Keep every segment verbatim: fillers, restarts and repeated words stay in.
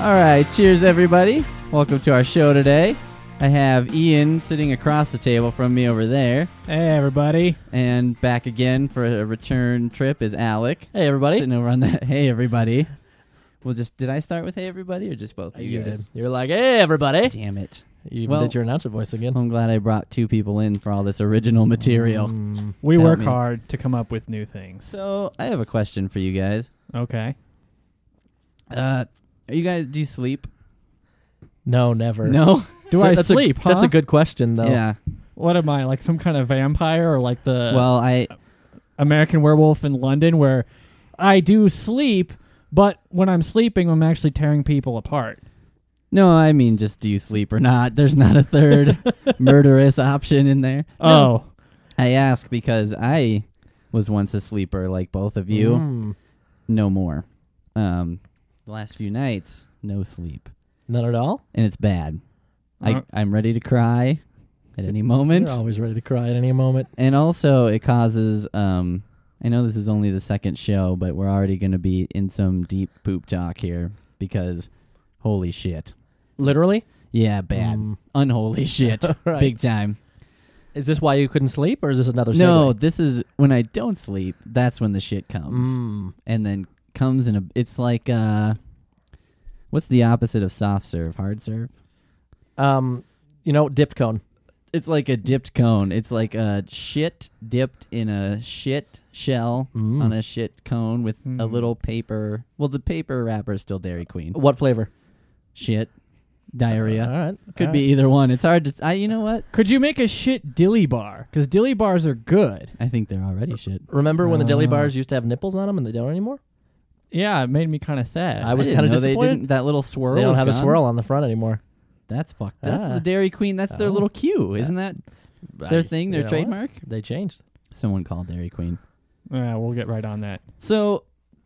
All right, cheers, everybody. Welcome to our show today. I have Ian sitting across the table from me over there. Hey, everybody. And back again for a return trip is Alec. Hey, everybody. Sitting over on that. Hey, everybody. Well, just did I start with hey, everybody, or just both of you, You guys? did. You're like, hey, everybody. Damn it. You Well- did your announcer voice again. I'm glad I brought two people in for all this original material. Mm. We Help work me. hard to come up with new things. So I have a question for you guys. Okay. Uh, are you guys, do you sleep? No, never. No? Do So I that's sleep, a, huh? That's a good question, though. Yeah. What am I, like some kind of vampire or like the Well, I American Werewolf in London where I do sleep, but when I'm sleeping, I'm actually tearing people apart? no, I mean just do you sleep or not? There's not a third murderous option in there. Oh. I ask because I was once a sleeper like both of you. Mm. No more. Um, the last few nights, no sleep. None at all? And it's bad. Uh, I, I'm ready to cry at any moment. You're always ready to cry at any moment. And also it causes, um, I know this is only the second show, but we're already going to be in some deep poop talk here because holy shit. Literally? Yeah, bad. Mm. Unholy shit. Right. Big time. Is this why you couldn't sleep, or is this another No, segue? this is when I don't sleep, that's when the shit comes. Mm. And then comes in a, it's like, uh, what's the opposite of soft serve? Hard serve? Um, you know, dipped cone. It's like a dipped cone. It's like a shit dipped in a shit shell Mm. on a shit cone with a Mm. little paper. Well, the paper wrapper is still Dairy Queen. What flavor? Shit. Diarrhea. Uh, all right. Could all be right. either one. It's hard to, I, you know what? Could you make a shit dilly bar? Because dilly bars are good. I think they're already shit. Remember when the dilly Uh. bars used to have nipples on them and they don't anymore? Yeah, it made me kind of sad. I was didn't kinda know they disappointed. didn't, that little swirl They don't is have a gone. swirl on the front anymore. That's fucked. That's Ah. the Dairy Queen. That's their Oh. little cue. Isn't that their I- thing, you their know what? trademark? They changed. Someone called Dairy Queen. Yeah, we'll get right on that. So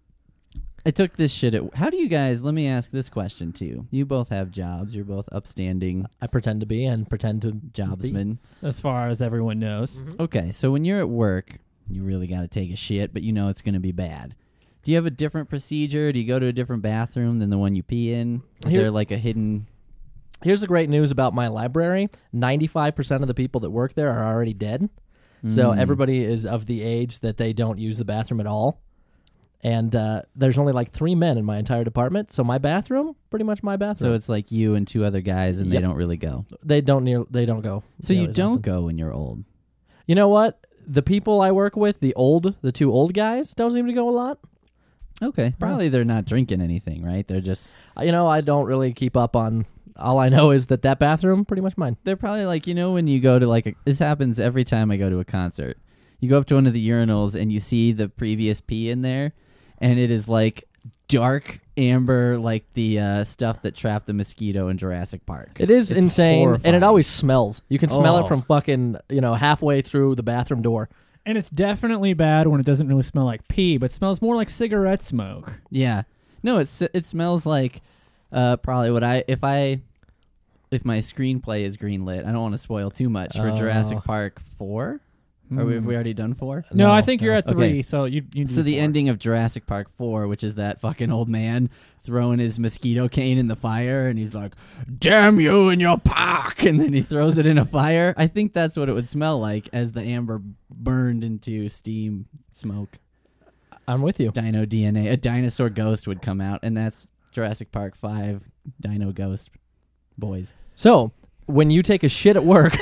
I took this shit at. How do you guys? Let me ask this question too. You both have jobs. You're both upstanding I pretend to be and pretend to jobsmen. As far as everyone knows. Mm-hmm. Okay, so when you're at work, you really got to take a shit, but you know it's going to be bad. Do you have a different procedure? Do you go to a different bathroom than the one you pee in? Is Here- there like a hidden? Here's the great news about my library. ninety-five percent of the people that work there are already dead. So Mm. everybody is of the age that they don't use the bathroom at all. And uh, there's only like three men in my entire department. So my bathroom, pretty much my bathroom. So it's like you and two other guys, and Yep. they don't really go. they don't near, they don't go. So you nearly as don't often. go when you're old. You know what? The people I work with, the old, the two old guys, don't seem to go a lot. Okay, probably they're not drinking anything, right? They're just Uh, You know, I don't really keep up on. All I know is that that bathroom, pretty much mine. they're probably like, you know, when you go to like a, this happens every time I go to a concert. You go up to one of the urinals and you see the previous pee in there, and it is like dark amber, like the uh, stuff that trapped the mosquito in Jurassic Park. It is It's insane, and horrifying. it always smells. You can smell Oh. it from fucking, you know, halfway through the bathroom door. And it's definitely bad when it doesn't really smell like pee, but smells more like cigarette smoke. Yeah, no, it's it smells like uh, probably what I if I if my screenplay is greenlit. I don't want to spoil too much for Oh. Jurassic Park four. Or have Hmm. we already done four? No, No, I think you're no. at three, Okay. so you, you do So the four. ending of Jurassic Park four, which is that fucking old man throwing his mosquito cane in the fire, and he's like, "Damn you and your park!" and then he throws it in a fire. I think that's what it would smell like as the amber burned into steam smoke. I'm with you. Dino D N A. A dinosaur ghost would come out, and that's Jurassic Park five. Dino ghost boys. So when you take a shit at work,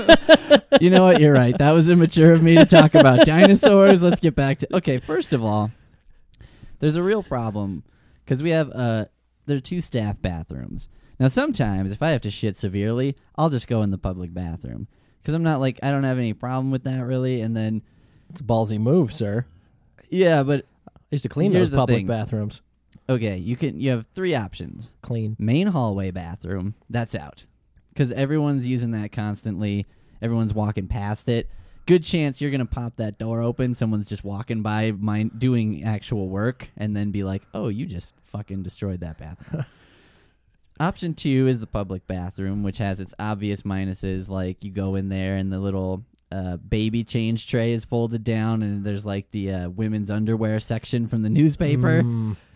You know what? You're right. That was immature of me to talk about dinosaurs. Let's get back to... Okay, first of all, there's a real problem because we have... uh, there are two staff bathrooms. Now, sometimes if I have to shit severely, I'll just go in the public bathroom because I'm not like... I don't have any problem with that, really. And then... it's a ballsy move, sir. Yeah, but... I used to clean Here's those the public thing. bathrooms. Okay, you can. You have three options. Clean. Main hallway bathroom, that's out. Because everyone's using that constantly. Everyone's walking past it. Good chance you're going to pop that door open. Someone's just walking by mind, doing actual work and then be like, oh, you just fucking destroyed that bathroom. Option two is the public bathroom, which has its obvious minuses. Like you go in there and the little uh, baby change tray is folded down and there's like the uh, women's underwear section from the newspaper. Mm.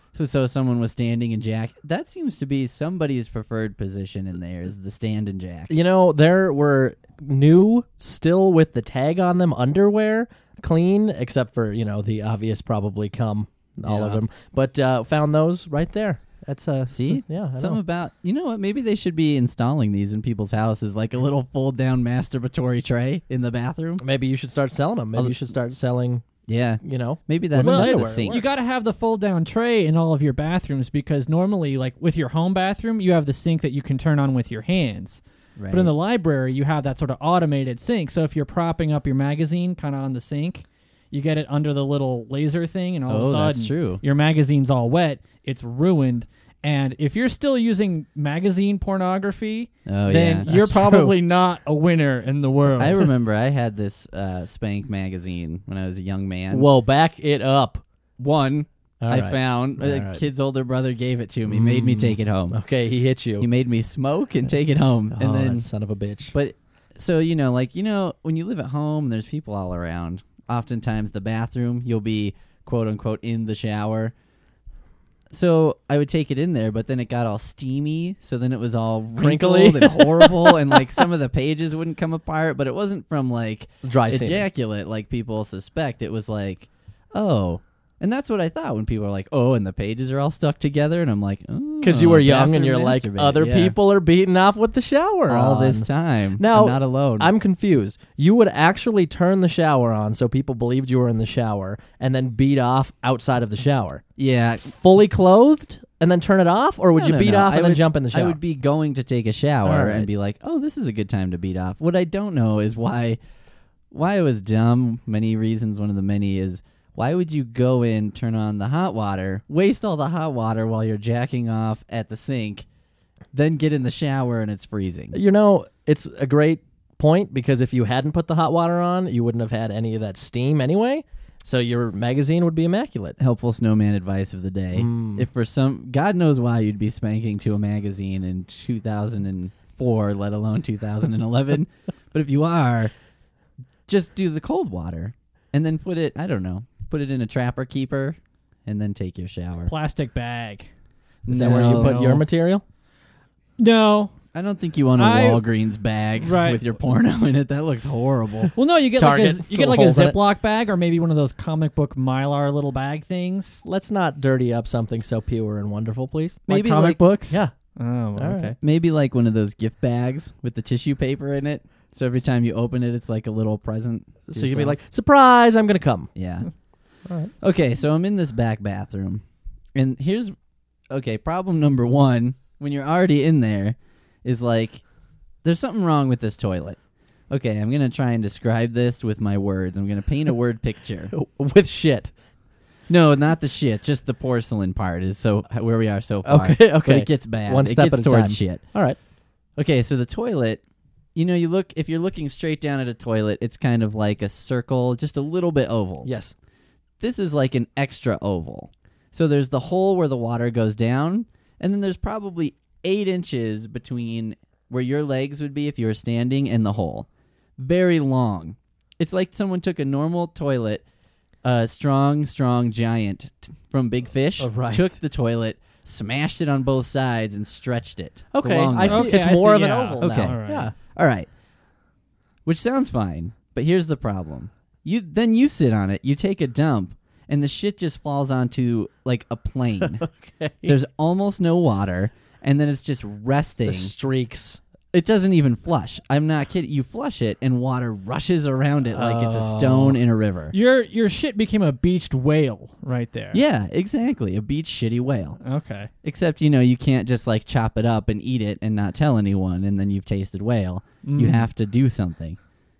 So, so someone was standing and jack. That seems to be somebody's preferred position in there is the stand and jack. You know, there were new, still with the tag on them, underwear, clean, except for, you know, the obvious probably cum, all of Yeah. them. But uh, found those right there. That's uh, See? s- yeah, I Something know. about, you know what, maybe they should be installing these in people's houses, like a little fold-down masturbatory tray in the bathroom. Maybe you should start selling them. Maybe I'll- you should start selling, Yeah, you know. maybe that's Well, just the underwear, sink. You got to have the fold down tray in all of your bathrooms because normally, like with your home bathroom, you have the sink that you can turn on with your hands. Right. But in the library, you have that sort of automated sink. So if you're propping up your magazine kind of on the sink, you get it under the little laser thing, and all of Oh, a that's sudden, true. your magazine's all wet. It's ruined. And if you're still using magazine pornography, Oh, then yeah. you're That's true. probably not a winner in the world. I remember I had this uh, Spank magazine when I was a young man. Whoa, back it up. One All I right. found. All A right. kid's older brother gave it to me, made me Mm. take it home. Okay, he hit you. He made me smoke and take it home. oh, and then, that son of a bitch. but so you know, like you know, when you live at home, there's people all around. Oftentimes, the bathroom, you'll be quote unquote in the shower. So I would take it in there, but then it got all steamy. So then it was all Crinkly. wrinkled and horrible, and like some of the pages wouldn't come apart. But it wasn't from like Dry steaming. ejaculate like people suspect. It was like, oh. And that's what I thought when people are like, oh, and the pages are all stuck together. And I'm like, oh. Because you were young and bathroom you're like, masturbate. other Yeah. people are beating off with the shower all on. this time. Now, I'm not alone. I'm confused. You would actually turn the shower on so people believed you were in the shower and then beat off outside of the shower. yeah. Fully clothed and then turn it off? Or would No, you no, beat no. off I and then would- jump in the shower? I would be going to take a shower All right. and be like, oh, this is a good time to beat off. What I don't know is why why it was dumb. Many reasons. One of the many is why would you go in, turn on the hot water, waste all the hot water while you're jacking off at the sink, then get in the shower and it's freezing? You know, it's a great point because if you hadn't put the hot water on, you wouldn't have had any of that steam anyway. So your magazine would be immaculate. Helpful snowman advice of the day. Mm. If for some, God knows why you'd be spanking to a magazine in two thousand four, let alone two thousand eleven. But if you are, just do the cold water and then put it, I don't know, put it in a trapper keeper and then take your shower. Plastic bag. Is that where you No, put your no. material? No. I don't think you want a I- Walgreens bag Right. with your porno in it. That looks horrible. Well, no, you get Target, like a, you get little like a holes in it. Ziploc bag or maybe one of those comic book Mylar little bag things. Let's not dirty up something so pure and wonderful, please. Maybe like comic like- books. Yeah. Oh, okay. right. Maybe like one of those gift bags with the tissue paper in it. So every time you open it, it's like a little present. to So you'd be yourself. like, surprise, I'm going to come. Yeah. All right. Okay, so I'm in this back bathroom. And here's okay, problem number one, when you're already in there, is like there's something wrong with this toilet. Okay, I'm gonna try and describe this with my words. I'm gonna paint a word picture. With shit. No, not the shit, just the porcelain part is so where we are so far. Okay, okay. But it gets bad. One it step gets at a towards time. shit. All right. Okay, so the toilet, you know, you look if you're looking straight down at a toilet, it's kind of like a circle, just a little bit oval. Yes. This is like an extra oval. So there's the hole where the water goes down, and then there's probably eight inches between where your legs would be if you were standing and the hole. Very long. It's like someone took a normal toilet, a strong, strong giant t- from Big Fish, Oh, right. took the toilet, smashed it on both sides, and stretched it. the Okay, long I way. see. Okay, it's I more see, of an yeah. oval Okay. now. All right. Yeah. All right. Which sounds fine, but here's the problem. You then you sit on it, you take a dump, and the shit just falls onto like a plane. Okay. There's almost no water, and then it's just resting. The streaks. It doesn't even flush. I'm not kidding. You flush it, and water rushes around it like it's a Oh. stone in a river. Your your shit became a beached whale right there. Yeah, exactly. A beach shitty whale. Okay. Except, you know, you can't just like chop it up and eat it and not tell anyone, and then you've tasted whale. You Mm. have to do something.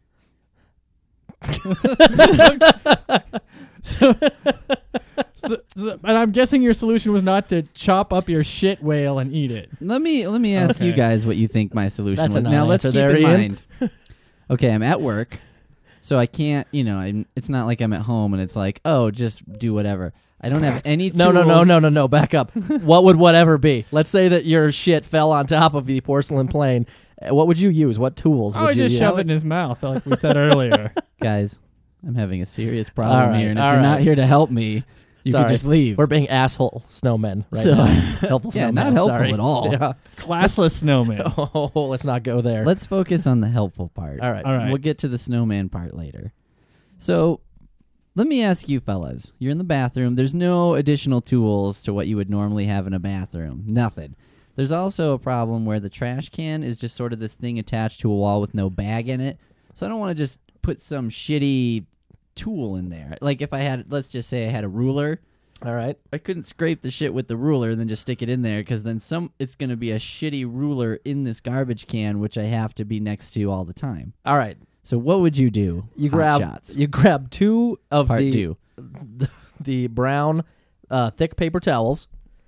So, so- and I'm guessing your solution was not to chop up your shit whale and eat it. Let me let me ask you Okay. guys what you think my solution That's a was. Now let's non-answer keep there, in Ian. mind. Okay, I'm at work, so I can't. You know, I'm, it's not like I'm at home and it's like, oh, just do whatever. I don't have any. No, no, no, tools. no, no, no. Back up. What would whatever be? Let's say that your shit fell on top of the porcelain plane. Uh, What would you use? What tools I would would you just use? shove it in his mouth, like we said earlier. Guys, I'm having a serious problem All right, here, and if all you're right. not here to help me, You Sorry. could just leave. We're being asshole snowmen right So- now. Helpful Yeah, snowmen. not helpful sorry. at all. Yeah. Classless snowman. Oh, let's not go there. Let's focus on the helpful part. All right. All right. We'll get to the snowman part later. So, let me ask you fellas. You're in the bathroom. There's no additional tools to what you would normally have in a bathroom. Nothing. There's also a problem where the trash can is just sort of this thing attached to a wall with no bag in it. So I don't want to just put some shitty tool in there. Like if I had, let's just say I had a ruler. All right. I couldn't scrape the shit with the ruler and then just stick it in there because then some it's going to be a shitty ruler in this garbage can, which I have to be next to all the time. All right. So what would you do? You Hot grab shots. you grab two of Part the two. the, the brown uh, thick paper towels,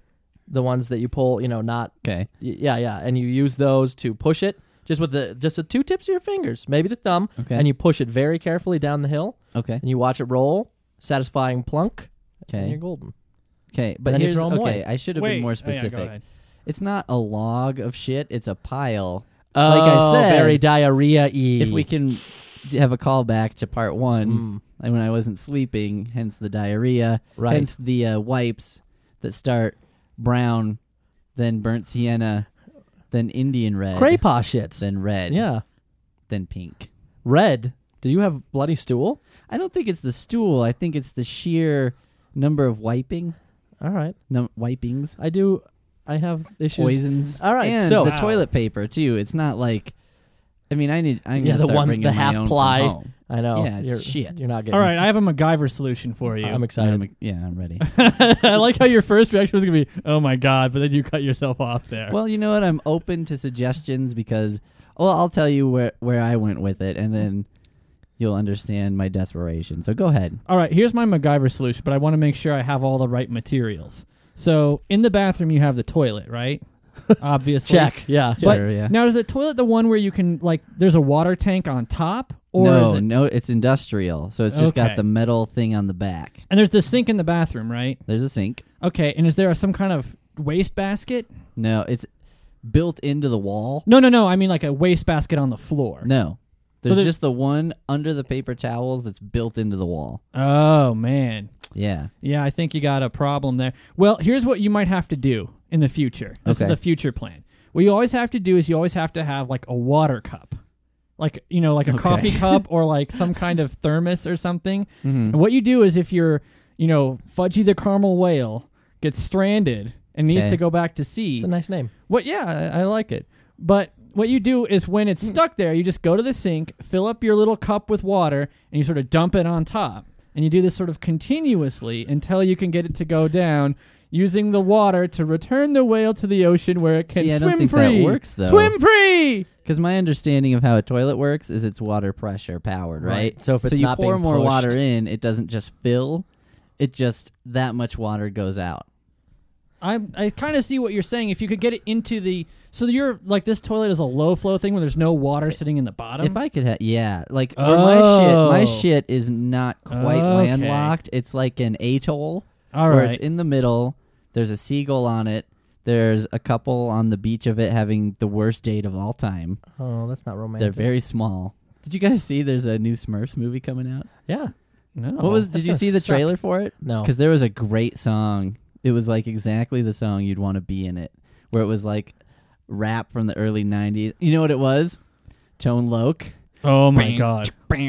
the ones that you pull, you know, not Okay. y- yeah, yeah, and you use those to push it just with the just the two tips of your fingers, maybe the thumb, Okay. and you push it very carefully down the hill, Okay. and you watch it roll, satisfying plunk, and Okay. you're golden. Okay. But then you here's throw 'em okay. away. I should have Wait. been more Oh, yeah, go specific. ahead. It's not a log of shit. It's a pile. Oh, Like I said, very diarrhea-y. If we can d- have a callback to part one, Mm. like when I wasn't sleeping, hence the diarrhea, Right. hence the uh, wipes that start brown, then burnt sienna, then Indian red, Craypaw shits. then red, Yeah. then pink. Red. Do you have bloody stool? I don't think it's the stool. I think it's the sheer number of wiping, All right. num- wipings, I do. I have issues. poisons. All right, and so- the Wow. toilet paper too. It's not like, I mean, I need. I'm Yeah, gonna the start one- bringing the my half own from ply. home. I know. Yeah, it's you're, shit. You're not getting. All right, I have a MacGyver solution for you. I'm excited. I'm- yeah, I'm ready. I like how your first reaction was going to be, oh my God, but then you cut yourself off there. Well, you know what? I'm open to suggestions because, well, I'll tell you where where I went with it, and then you'll understand my desperation. So go ahead. All right, here's my MacGyver solution, but I want to make sure I have all the right materials. So in the bathroom, you have the toilet, right? Obviously. Check. Yeah. But Sure, yeah. now, is the toilet the one where you can, like, there's a water tank on top? Or no, is it, no, it's industrial, so it's just Okay. got the metal thing on the back. And there's the sink in the bathroom, right? There's a sink. Okay, and is there a, some kind of waste basket? No, it's built into the wall. No, no, no. I mean, like a waste basket on the floor. No, there's there- just the one under the paper towels that's built into the wall. Oh, man. Yeah. Yeah, I think you got a problem there. Well, here's what you might have to do in the future. This Okay. is the future plan. What you always have to do is you always have to have like a water cup. Like, you know, like a Okay. coffee cup or like some kind of thermos or something. Mm-hmm. And what you do is if you're, you know, Fudgy the Caramel Whale gets stranded and needs Okay. to go back to sea. It's a nice name. What? Yeah, I, I like it. But what you do is when it's stuck there, you just go to the sink, fill up your little cup with water, and you sort of dump it on top. And you do this sort of continuously until you can get it to go down, using the water to return the whale to the ocean where it can See, I swim don't think free. that works, though. Swim free. Because my understanding of how a toilet works is it's water pressure powered, right? Right. So if it's you not pour being more pushed- water in, it doesn't just fill; it just that much water goes out. I I kind of see what you're saying. If you could get it into the so you're like this toilet is a low flow thing where there's no water sitting in the bottom. If I could have, yeah, like where my shit, my Oh. shit is not quite Okay. landlocked. It's like an atoll All where right. it's in the middle. There's a seagull on it. There's a couple on the beach of it having the worst date of all time. Oh, that's not They're romantic. very small. Did you guys see? There's a new Smurfs movie coming out. Yeah. no. What was? that's Did you gonna see the suck. trailer for it? No. Because there was a great song. It was like exactly the song you'd want to be in it, where it was like rap from the early nineties. You know what it was? Tone Loc. Oh my God.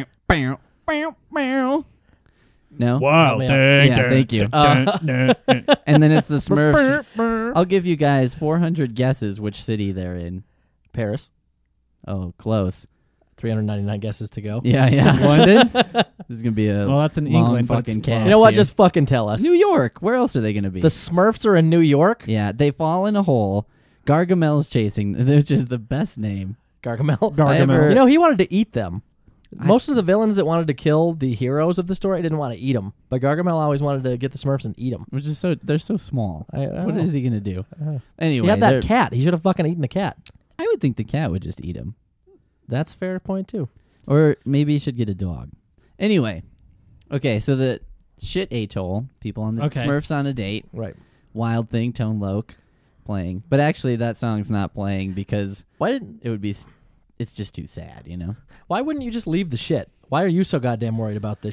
No? Wow. Oh, man. dun, Yeah, dun, thank you. dun, Uh, dun, dun. And then it's the Smurfs. Brr. I'll give you guys four hundred guesses which city they're in. Paris. Oh, close. three hundred ninety-nine guesses to go. Yeah, yeah. London? This is going to be a Well, that's in long England. but fucking it's cast. You know what? here. Just fucking tell us. New York. Where else are they going to be? The Smurfs are in New York. yeah, they fall in a hole. Gargamel's chasing. Which is the best name. Gargamel. Gargamel. I ever- You know, he wanted to eat them. I- Most of the villains that wanted to kill the heroes of the story didn't want to eat them, but Gargamel always wanted to get the Smurfs and eat them. Which is so, they're so small. I, I don't What know. is he going to do? Uh, Anyway, he had they're- that cat. He should have fucking eaten the cat. I would think the cat would just eat him. That's a fair point too. Or maybe he should get a dog. Anyway, okay, so the shit atoll, people on the Okay. Smurfs on a date, Right. Wild Thing, Tone Loc, playing. But actually, that song's not playing because Why didn't? it would be, s- it's just too sad, you know? Why wouldn't you just leave the shit? Why are you so goddamn worried about this shit?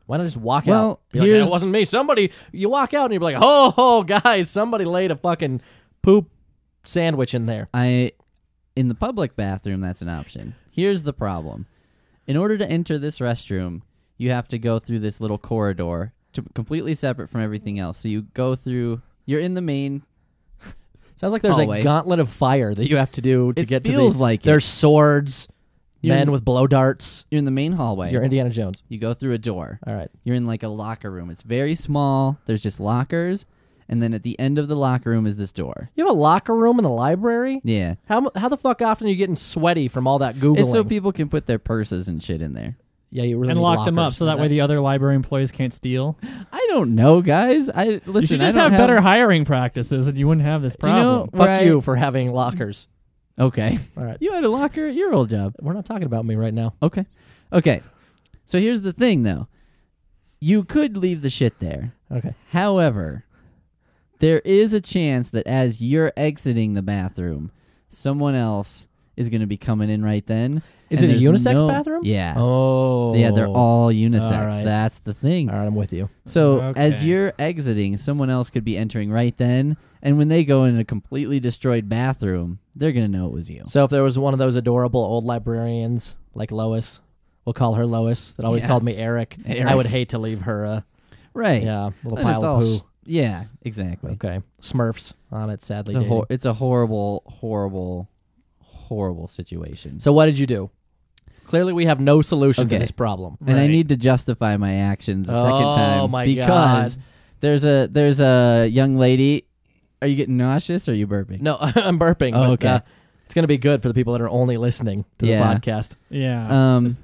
Why not just walk Well, out? Be like, here's- it wasn't me. Somebody. You walk out and you're like, oh, oh, guys, somebody laid a fucking poop sandwich in there. I, in the public bathroom, that's an option. Here's the problem. In order to enter this restroom, you have to go through this little corridor, to, completely separate from everything else. So you go through, you're in the main. Sounds like there's hallway. a gauntlet of fire that you have to do to It get to feels the. like it. There's swords, You're men in- with blow darts. You're in the main hallway. You're Indiana Jones. You go through a door. All right. You're in like a locker room. It's very small. There's just lockers. And then at the end of the locker room is this door. You have a locker room in the library? Yeah. How mu- how the fuck often are you getting sweaty from all that Googling? It's so people can put their purses and shit in there. yeah, you really and need lock them up lockers so for that way the other library employees can't steal. I don't know, guys. I listen. you should I just don't have better hiring practices, and you wouldn't have this Do you know- problem. Fuck where I- you for having lockers. Okay. All right. You had a locker at your old job. We're not talking about me right now. Okay. Okay. So here's the thing, though. You could leave the shit there. Okay. However, there is a chance that as you're exiting the bathroom, someone else is going to be coming in right then. Is and it a there's unisex no- bathroom? Yeah. Oh. Yeah, they're all unisex. All right. That's the thing. All right, I'm with you. So as Okay. you're exiting, someone else could be entering right then, and when they go in a completely destroyed bathroom, they're going to know it was you. So if there was one of those adorable old librarians like Lois, we'll call her Lois, that always Yeah. called me Eric, Eric. I would hate to leave her a Right. yeah, little And it's pile all of poo. s- yeah, exactly. Okay. Smurfs on it, sadly. It's a, dating. hor- it's a horrible, horrible, horrible situation. So what did you do? Clearly we have no solution Okay. to this problem. And I Right. need to justify my actions a Oh, second time my because God. there's a there's a young lady. Are you getting nauseous or are you burping? No, I'm burping. Oh, but, okay. uh, it's going to be good for the people that are only listening to Yeah. the podcast. Yeah. Um.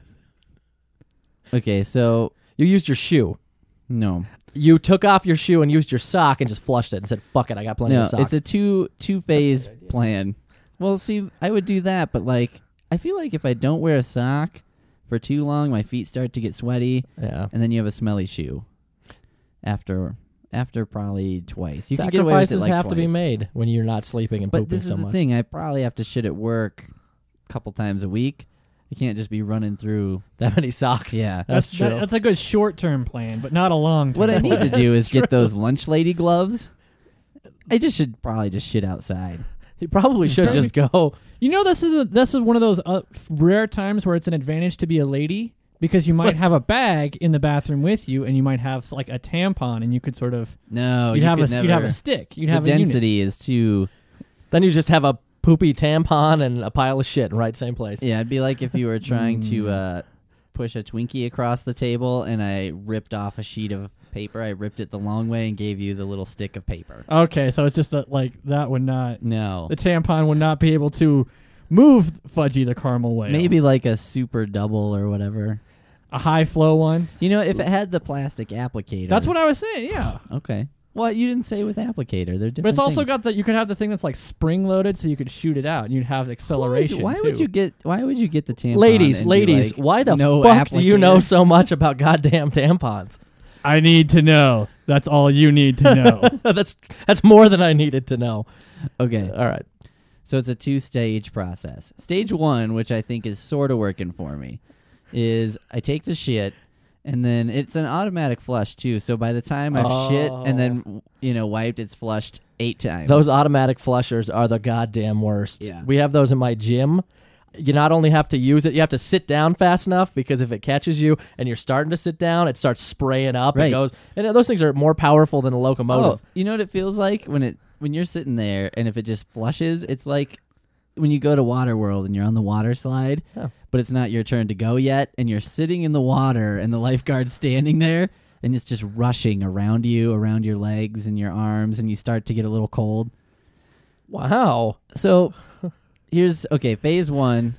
Okay, so You used your shoe. no, You took off your shoe and used your sock and just flushed it and said, fuck it, I got plenty no, of socks. it's a two two phase plan. Well, see, I would do that, but like, I feel like if I don't wear a sock for too long, my feet start to get sweaty, yeah. and then you have a smelly shoe. After after probably twice, you can get away with it Sacrifices like have to be twice. made when you're not sleeping and But pooping this so is the much. thing. I probably have to shit at work a couple times a week. You can't just be running through. That many socks. Yeah. That's that- true. that's a good short-term plan, but not a long-term. What I need to do is True. get those lunch lady gloves. I just should probably just shit outside. You probably should Sure. just go. You know, this is a, this is one of those uh, rare times where it's an advantage to be a lady because you might have a bag in the bathroom with you, and you might have like a tampon, and you could sort of No, you'd you have could a never. you'd have a stick. You'd the have a unit. density is too. Then you just have a poopy tampon and a pile of shit in right same place. Yeah, it'd be like if you were trying to Mm. uh, push a Twinkie across the table, and I ripped off a sheet of paper. I ripped it the long way and gave you the little stick of paper. Okay, so it's just that like that would not No, the tampon would not be able to move Fudgy the caramel whale. maybe like a super double or whatever. a high flow one. You know, if it had the plastic applicator. That's what I was saying. Yeah. Okay. Well, you didn't say with applicator. They're different. But it's also things. got that you could have the thing that's like spring loaded, so you could shoot it out, and you'd have Who is- acceleration. Why would too. you get? Why would you get the tampon? Ladies, and be ladies, like, why the no fuck do you know applicator? so much about goddamn tampons? I need to know. That's all you need to know. that's that's more than I needed to know. Okay, All right. so it's a two-stage process. Stage one, which I think is sort of working for me, is I take the shit, and then it's an automatic flush too. So by the time I've shit and then you know wiped, it's flushed eight times. Those automatic flushers are the goddamn worst. Yeah. We have those in my gym. You not only have to use it, you have to sit down fast enough because if it catches you and you're starting to sit down, it starts spraying up. Right. It goes, and those things are more powerful than a locomotive. Oh, you know what it feels like when it when you're sitting there and if it just flushes, it's like when you go to Waterworld and you're on the water slide, Yeah. but it's not your turn to go yet, and you're sitting in the water and the lifeguard's standing there and it's just rushing around you, around your legs and your arms, and you start to get a little cold. Wow. So here's okay, phase one.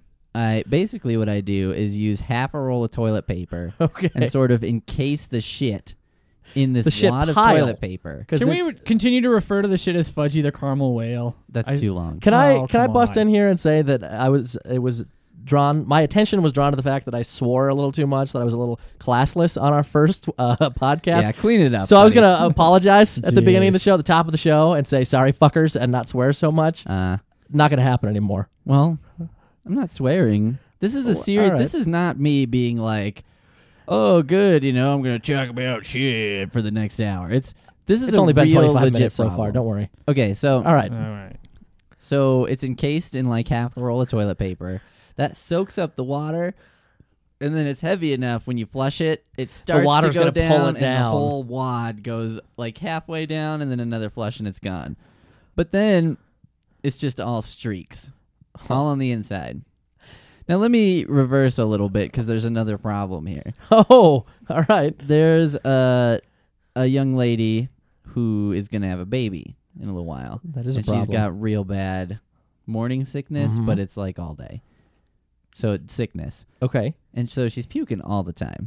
I basically what I do is use half a roll of toilet paper Okay. and sort of encase the shit in this The shit wad pile. of toilet paper. Can Can we re- continue to refer to the shit as Fudgy the caramel whale? That's I- too long. Can I Oh, can I come bust on. in here and say that I was it was drawn my attention was drawn to the fact that I swore a little too much, that I was a little classless on our first uh, podcast. Yeah, clean it up. So I was buddy. gonna apologize at the beginning of the Jeez. show, the top of the show, and say sorry fuckers and not swear so much. Uh, Not gonna happen anymore. well, I'm not swearing. This is a Well, serious. all right. This is not me being like, oh, good, you know, I'm gonna talk about shit for the next hour. It's this is It's a only been real twenty-five legit minutes so problem. far. Don't worry. Okay, so All right. All right. so it's encased in like half the roll of toilet paper that soaks up the water, and then it's heavy enough when you flush it, it starts water's to go gonna down, pull it and the down. whole wad goes like halfway down, and then another flush, and it's gone. But then it's just all streaks, all on the inside. Now let me reverse a little bit because there's another problem here. Oh, all right. There's a a young lady who is gonna have a baby in a little while. That is a and problem. she's got real bad morning sickness, Mhm. but it's like all day. So it's sickness. Okay. And so she's puking all the time.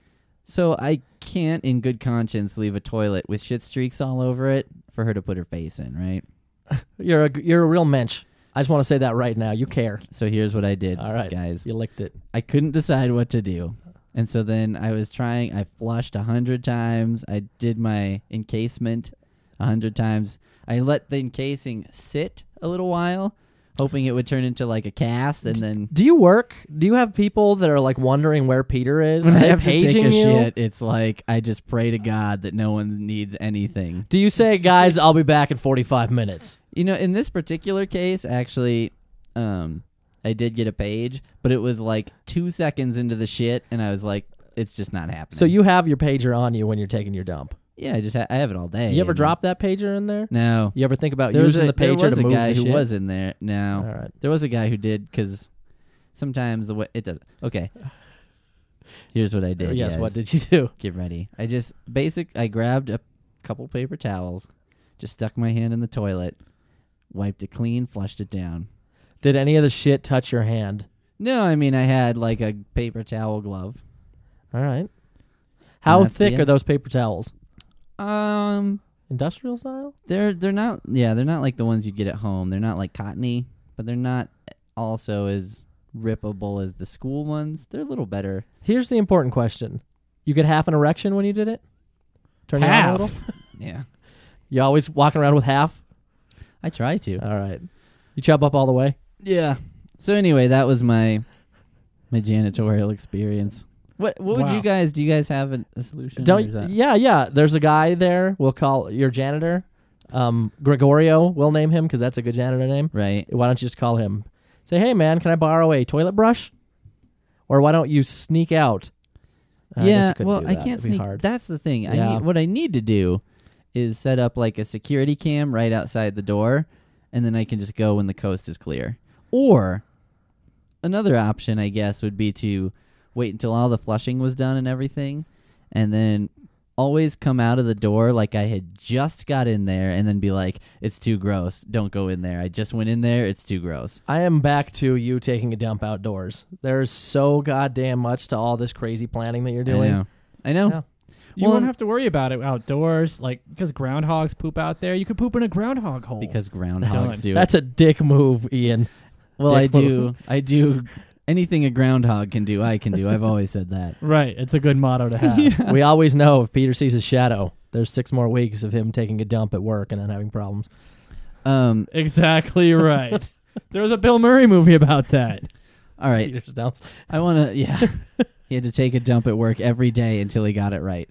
So I can't in good conscience leave a toilet with shit streaks all over it for her to put her face in, right? You're a you're a real mensch. I just want to say that right now. You care. So here's what I did, All right, guys. You licked it. I couldn't decide what to do. And so then I was trying, I flushed a hundred times. I did my encasement a hundred times. I let the encasing sit a little while, hoping it would turn into like a cast, and then Do you work? Do you have people that are like wondering where Peter is? when Are I they have to take paging a you? shit, it's like I just pray to God that no one needs anything. Do you say, guys, I'll be back in forty-five minutes? You know, in this particular case, actually, um, I did get a page, but it was like two seconds into the shit, and I was like, it's just not happening. So you have your pager on you when you're taking your dump. yeah, I just ha- I have it all day. You ever and- drop that pager in there? No. You ever think about There was using a, the pager there was to a move guy the who shit? was in there. No, All right. there was a guy who did because sometimes the way it does. Okay, here's what I did. Yes. guys. What did you do? Get ready. I just basic. I grabbed a couple paper towels, just stuck my hand in the toilet, wiped it clean, flushed it down. Did any of the shit touch your hand? No, I mean I had like a paper towel glove. All right. How that's the thick end. are those paper towels? Um, Industrial style? they're they're not. Yeah, they're not like the ones you get at home. They're not like cottony, but they're not also as rippable as the school ones. They're a little better. Here's the important question. You get half an erection when you did it? Turn you on a Half? little? Yeah, You always walking around with half? I try to. All right. You chub up all the way? Yeah. So anyway, that was my my janitorial experience. What what would Wow. you guys do? You guys have a, a solution? or is Don't that- Yeah, yeah. There's a guy there. We'll call your janitor. Um, Gregorio, we'll name him because that's a good janitor name. Right. Why don't you just call him? Say, hey, man, can I borrow a toilet brush? Or why don't you sneak out? I guess yeah. you couldn't Well, do I that. can't It'd be sneak. hard. That's the thing. I Yeah. need, what I need to do is set up like a security cam right outside the door, and then I can just go when the coast is clear. Or another option, I guess, would be to wait until all the flushing was done and everything, and then always come out of the door like I had just got in there, and then be like, "It's too gross. Don't go in there. I just went in there. It's too gross." I am back to you taking a dump outdoors. There's so goddamn much to all this crazy planning that you're doing. I know. I know. Yeah. You Well, won't have to worry about it outdoors, like because groundhogs poop out there. You could poop in a groundhog hole. Because groundhogs Done. do it. That's a dick move, Ian. Well, I dick move. do. I do. Anything a groundhog can do, I can do. I've always said that. right, it's a good motto to have. We always know if Peter sees his shadow, there's six more weeks of him taking a dump at work and then having problems. Um. Exactly right. There was a Bill Murray movie about that. All right. Peter's dumps. I want to. Yeah. He had to take a dump at work every day until he got it right.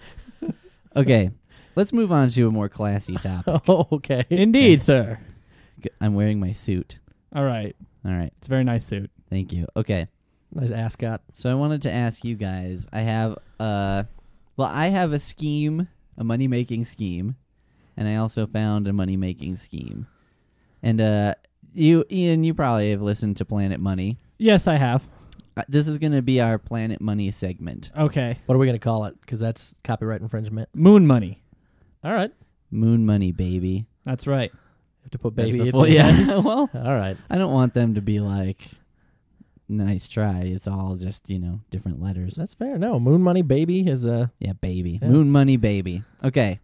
Okay. Let's move on to a more classy topic. Oh, okay. Indeed, sir. G- I'm wearing my suit. All right, All right. it's a very nice suit. Thank you. Okay. Nice ascot. So I wanted to ask you guys. I have uh, well, I have a scheme, a money making scheme, and I also found a money making scheme. And uh, you, Ian, you probably have listened to Planet Money. Yes, I have. Uh, this is going to be our Planet Money segment. Okay, What are we going to call it? Because that's copyright infringement. moon money. All right. Moon money, baby. That's right. You have to put That's baby the in full- there. yeah. Well, All right. I don't want them to be like, nice try. It's all just, you know, different letters. That's fair. No, Moon Money Baby is a... Yeah, baby. Yeah. Moon money, baby. Okay.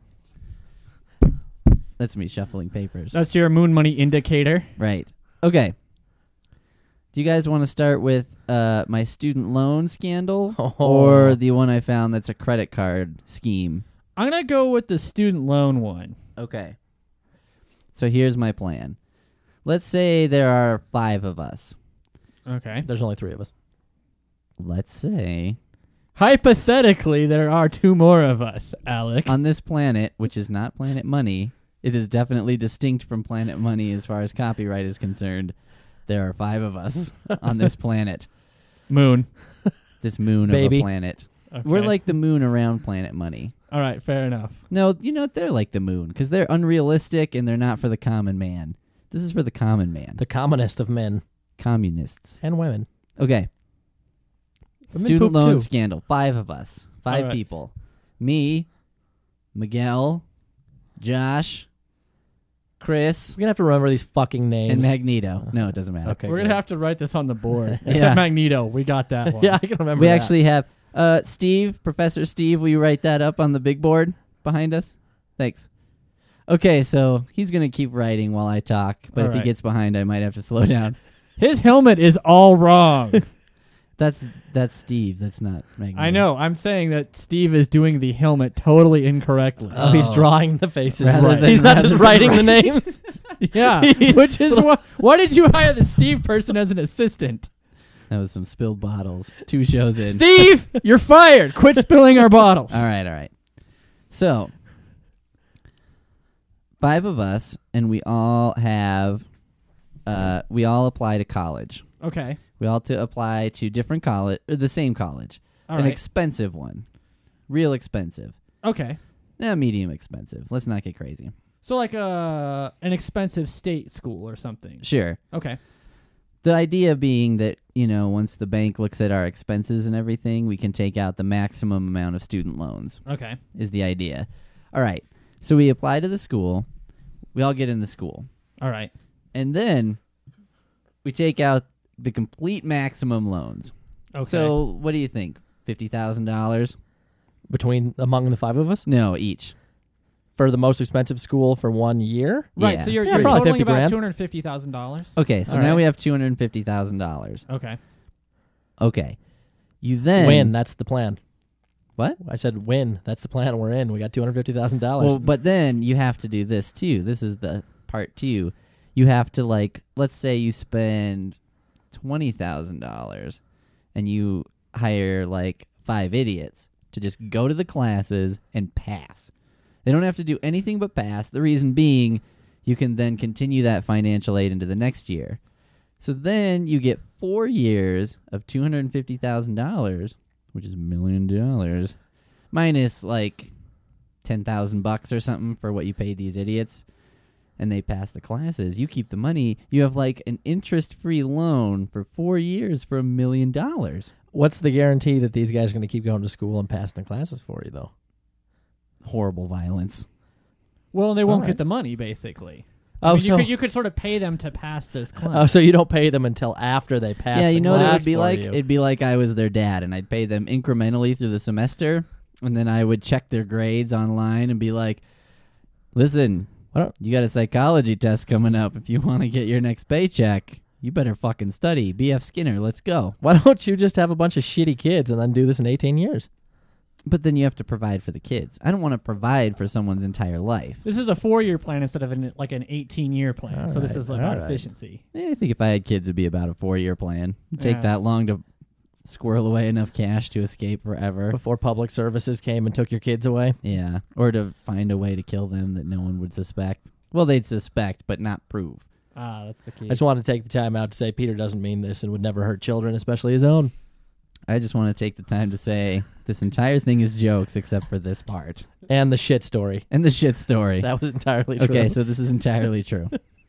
That's me shuffling papers. That's your moon money indicator. Right. Okay. Do you guys want to start with uh, my student loan scandal Oh. or the one I found that's a credit card scheme? I'm gonna go with the student loan one. Okay. So here's my plan. Let's say there are five of us. Okay. There's only three of us. Let's say Hypothetically, there are two more of us, Alec. On this planet, which is not Planet Money, it is definitely distinct from Planet Money as far as copyright is concerned. There are five of us on this planet. Moon. This moon Baby. of a planet. Okay. We're like the moon around Planet Money. All right, fair enough. No, you know, they're like the moon because they're unrealistic and they're not for the common man. This is for the common man. The commonest of men Communists. and women. Okay. Women Student poop loan too. scandal. Five of us. Five All right. people. Me, Miguel, Josh, Chris, We're gonna have to remember these fucking names. and Magneto. No, it doesn't matter. Okay, We're good. gonna have to write this on the board. Yeah. Except Magneto, we got that one. Yeah, I can remember. We that. actually have uh, Steve, Professor Steve. Will you write that up on the big board behind us? Thanks. Okay, so he's gonna keep writing while I talk, but All if he right. gets behind, I might have to slow down. His helmet is all wrong. That's that's Steve. That's not Magneto. I know. I'm saying that Steve is doing the helmet totally incorrectly. Oh, he's Oh. drawing the faces. Rather Right. than- He's not rather just than writing the writing. names. Yeah, He's which is why. Why did you hire the Steve person as an assistant? That was some spilled bottles. Two shows in. Steve, you're fired. Quit spilling our bottles. All right, all right. So, five of us, and we all have, uh, we all apply to college. Okay. We all to apply to different college, or the same college, All an right. expensive one, real expensive. Okay. Nah, medium expensive. Let's not get crazy. So like a an expensive state school or something. Sure. Okay. The idea being that, you know, once the bank looks at our expenses and everything, we can take out the maximum amount of student loans, Okay. is the idea. All right. So we apply to the school. We all get in the school. All right. And then we take out the complete maximum loans. Okay. So what do you think? fifty thousand dollars? Between among the five of us No, each. for the most expensive school for one year. right. yeah. So you're, Yeah, you're probably totaling fifty about grand. two hundred fifty thousand dollars. Okay, so All now right. we have two hundred fifty thousand dollars. Okay. Okay. You then... Win. That's the plan. What? I said win. That's the plan. We're in. We got two hundred fifty thousand dollars. Well, but then you have to do this too. This is the part two. You have to, like, let's say you spend twenty thousand dollars and you hire, like, five idiots to just go to the classes and pass. They don't have to do anything but pass. The reason being, you can then continue that financial aid into the next year. So then you get four years of two hundred fifty thousand dollars, which is a million dollars, minus like ten thousand bucks or something for what you paid these idiots, and they pass the classes. You keep the money. You have like an interest-free loan for four years for a million dollars. What's the guarantee that these guys are going to keep going to school and passing the classes for you, though? Horrible violence. Well, they won't All get right. the money basically. I Oh, mean, so you could you could sort of pay them to pass this class. oh, so you don't pay them until after they pass. yeah, the you know what it class would be for like? you. It'd be like I was their dad, and I'd pay them incrementally through the semester, and then I would check their grades online and be like, listen, Why don't- you got a psychology test coming up. If you want to get your next paycheck, you better fucking study. B F Skinner, let's go. Why don't you just have a bunch of shitty kids and then do this in eighteen years? But then you have to provide for the kids. I don't want to provide for someone's entire life. This is a four-year plan instead of an, like an eighteen-year plan. All so this right, is all about right. efficiency. Eh, I think if I had kids, it'd be about a four-year plan. It'd take Yeah, that it's- long to squirrel away enough cash to escape forever. Before public services came and took your kids away. Yeah, or to find a way to kill them that no one would suspect. Well, they'd suspect, but not prove. Ah, that's the key. I just want to take the time out to say Peter doesn't mean this and would never hurt children, especially his own. I just want to take the time to say this entire thing is jokes except for this part. And the shit story. And the shit story. That was entirely true. Okay, so this is entirely true.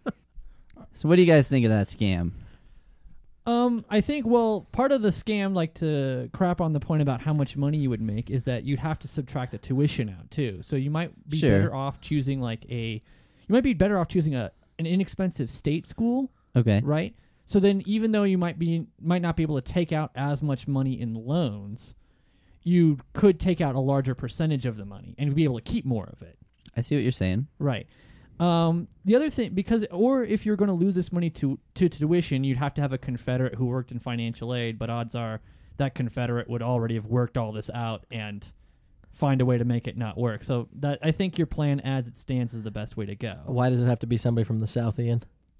So what do you guys think of that scam? Um, I think, well, part of the scam, like to crap on the point about how much money you would make, is that you'd have to subtract the tuition out too. So you might be Sure. better off choosing like a, you might be better off choosing a an inexpensive state school, Okay. right? So then, even though you might be might not be able to take out as much money in loans, you could take out a larger percentage of the money and be able to keep more of it. I see what you're saying. Right. Um, the other thing, because, or if you're going to lose this money to, to tuition, you'd have to have a Confederate who worked in financial aid, but odds are that Confederate would already have worked all this out and find a way to make it not work. So that I think your plan as it stands is the best way to go. Why does it have to be somebody from the South, Ian?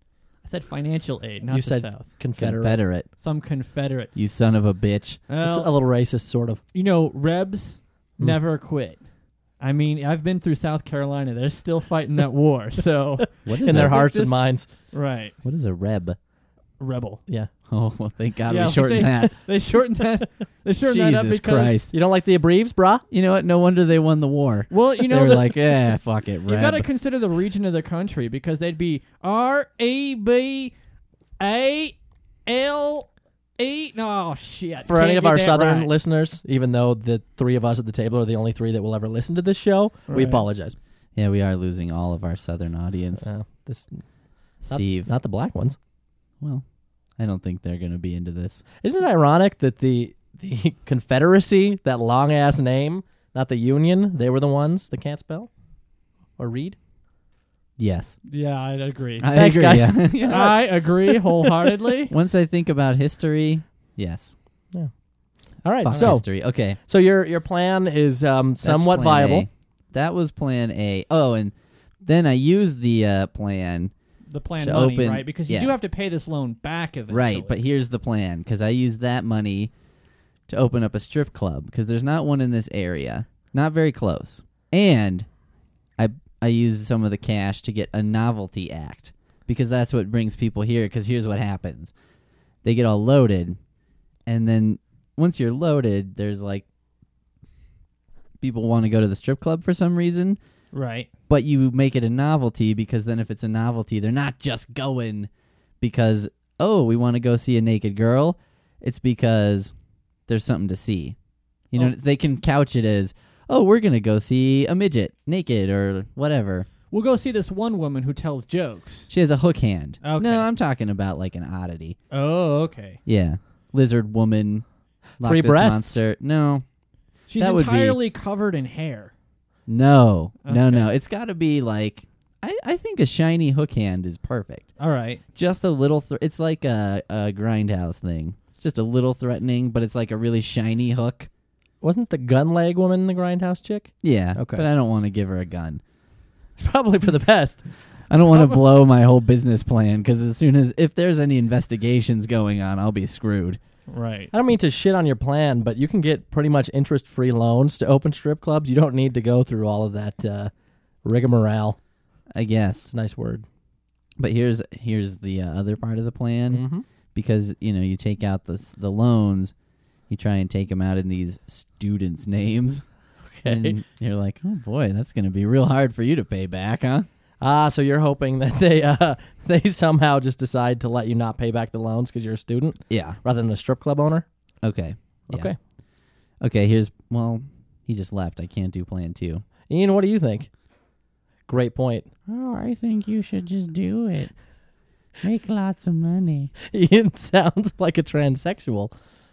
I said financial aid, not You the said South. Confederate. Confederate. Some Confederate. You son of a bitch. It's Well, a little racist, sort of. you know, Rebs Hmm. never quit. I mean, I've been through South Carolina. They're still fighting that war. So, What is In a, their I think hearts this- and minds. right. What is a reb? Rebel. Yeah. Oh, well, thank God Yeah, we shortened they, that. They shortened that. They shortened that up Jesus because. Christ. You don't like the abreves, brah? You know what? No wonder they won the war. Well, you know, they were the, like, eh, fuck it, you got to reb. consider the region of the country because they'd be R E B A L E. No, shit. For any Can't of get our that southern right. listeners, even though the three of us at the table are the only three that will ever listen to this show, we Right. apologize. Yeah, we are losing all of our southern audience. Uh, this not- Steve. not the black ones. Well, I don't think they're going to be into this. Isn't it ironic that the the Confederacy, that long ass name, not the Union, they were the ones that can't spell or read? Yes. Yeah, I'd agree. I Thanks, agree, guys. yeah. Yeah. I agree wholeheartedly. Once I think about history, yes. All right, Fuck so history. Okay. so your your plan is um, That's somewhat plan viable. A. That was plan A. Oh, and then I used the uh, plan. The plan To money, open- right? Because you yeah. do have to pay this loan back eventually. Right, but here's the plan, because I used that money to open up a strip club, because there's not one in this area. Not very close. And I I used some of the cash to get a novelty act, because that's what brings people here, because here's what happens. They get all loaded, and then once you're loaded, there's like people want to go to the strip club for some reason, right. but you make it a novelty, because then if it's a novelty, they're not just going because, oh, we want to go see a naked girl. It's because there's something to see. You know, Oh. they can couch it as, oh, we're going to go see a midget naked or whatever. We'll go see this one woman who tells jokes. She has a hook hand. Okay. No, I'm talking about like an oddity. Oh, okay. Yeah. Lizard woman. Loch Three Ness breasts. Monster. No. She's That would be- entirely covered in hair. No. No, Okay. no. It's got to be like, I, I think a shiny hook hand is perfect. All right. Just a little, thr it's like a, a grindhouse thing. It's just a little threatening, but it's like a really shiny hook. Wasn't the gun leg woman the grindhouse chick? Yeah. Okay. But I don't want to give her a gun. It's probably for the best. I don't want to blow my whole business plan, because as soon as, if there's any investigations going on, I'll be screwed. Right. I don't mean to shit on your plan, but you can get pretty much interest-free loans to open strip clubs. You don't need to go through all of that uh, rigmarole. I guess. It's a nice word. But here's here's the uh, other part of the plan, Mm-hmm. because you know you take out the the loans, you try and take them out in these students' names, Okay. and you're like, oh boy, that's going to be real hard for you to pay back, huh? Ah, so you're hoping that they uh, they somehow just decide to let you not pay back the loans because you're a student Yeah. rather than a strip club owner? Okay. Yeah. Okay. Okay. Here's well, he just left. I can't do plan two. Ian, what do you think? Great point. Oh, I think you should just do it. Make lots of money. Ian sounds like a transsexual.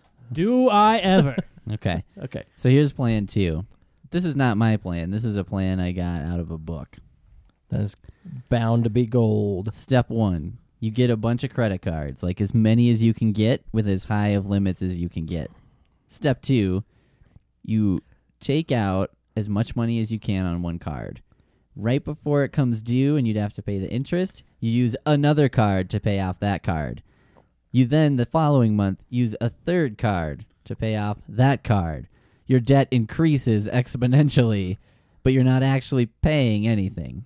Do I ever? Okay. Okay. So here's plan two. This is not my plan. This is a plan I got out of a book. That is bound to be gold. Step one, you get a bunch of credit cards, like as many as you can get with as high of limits as you can get. Step two, you take out as much money as you can on one card. Right before it comes due and you'd have to pay the interest, you use another card to pay off that card. You then, the following month, use a third card to pay off that card. Your debt increases exponentially, but you're not actually paying anything.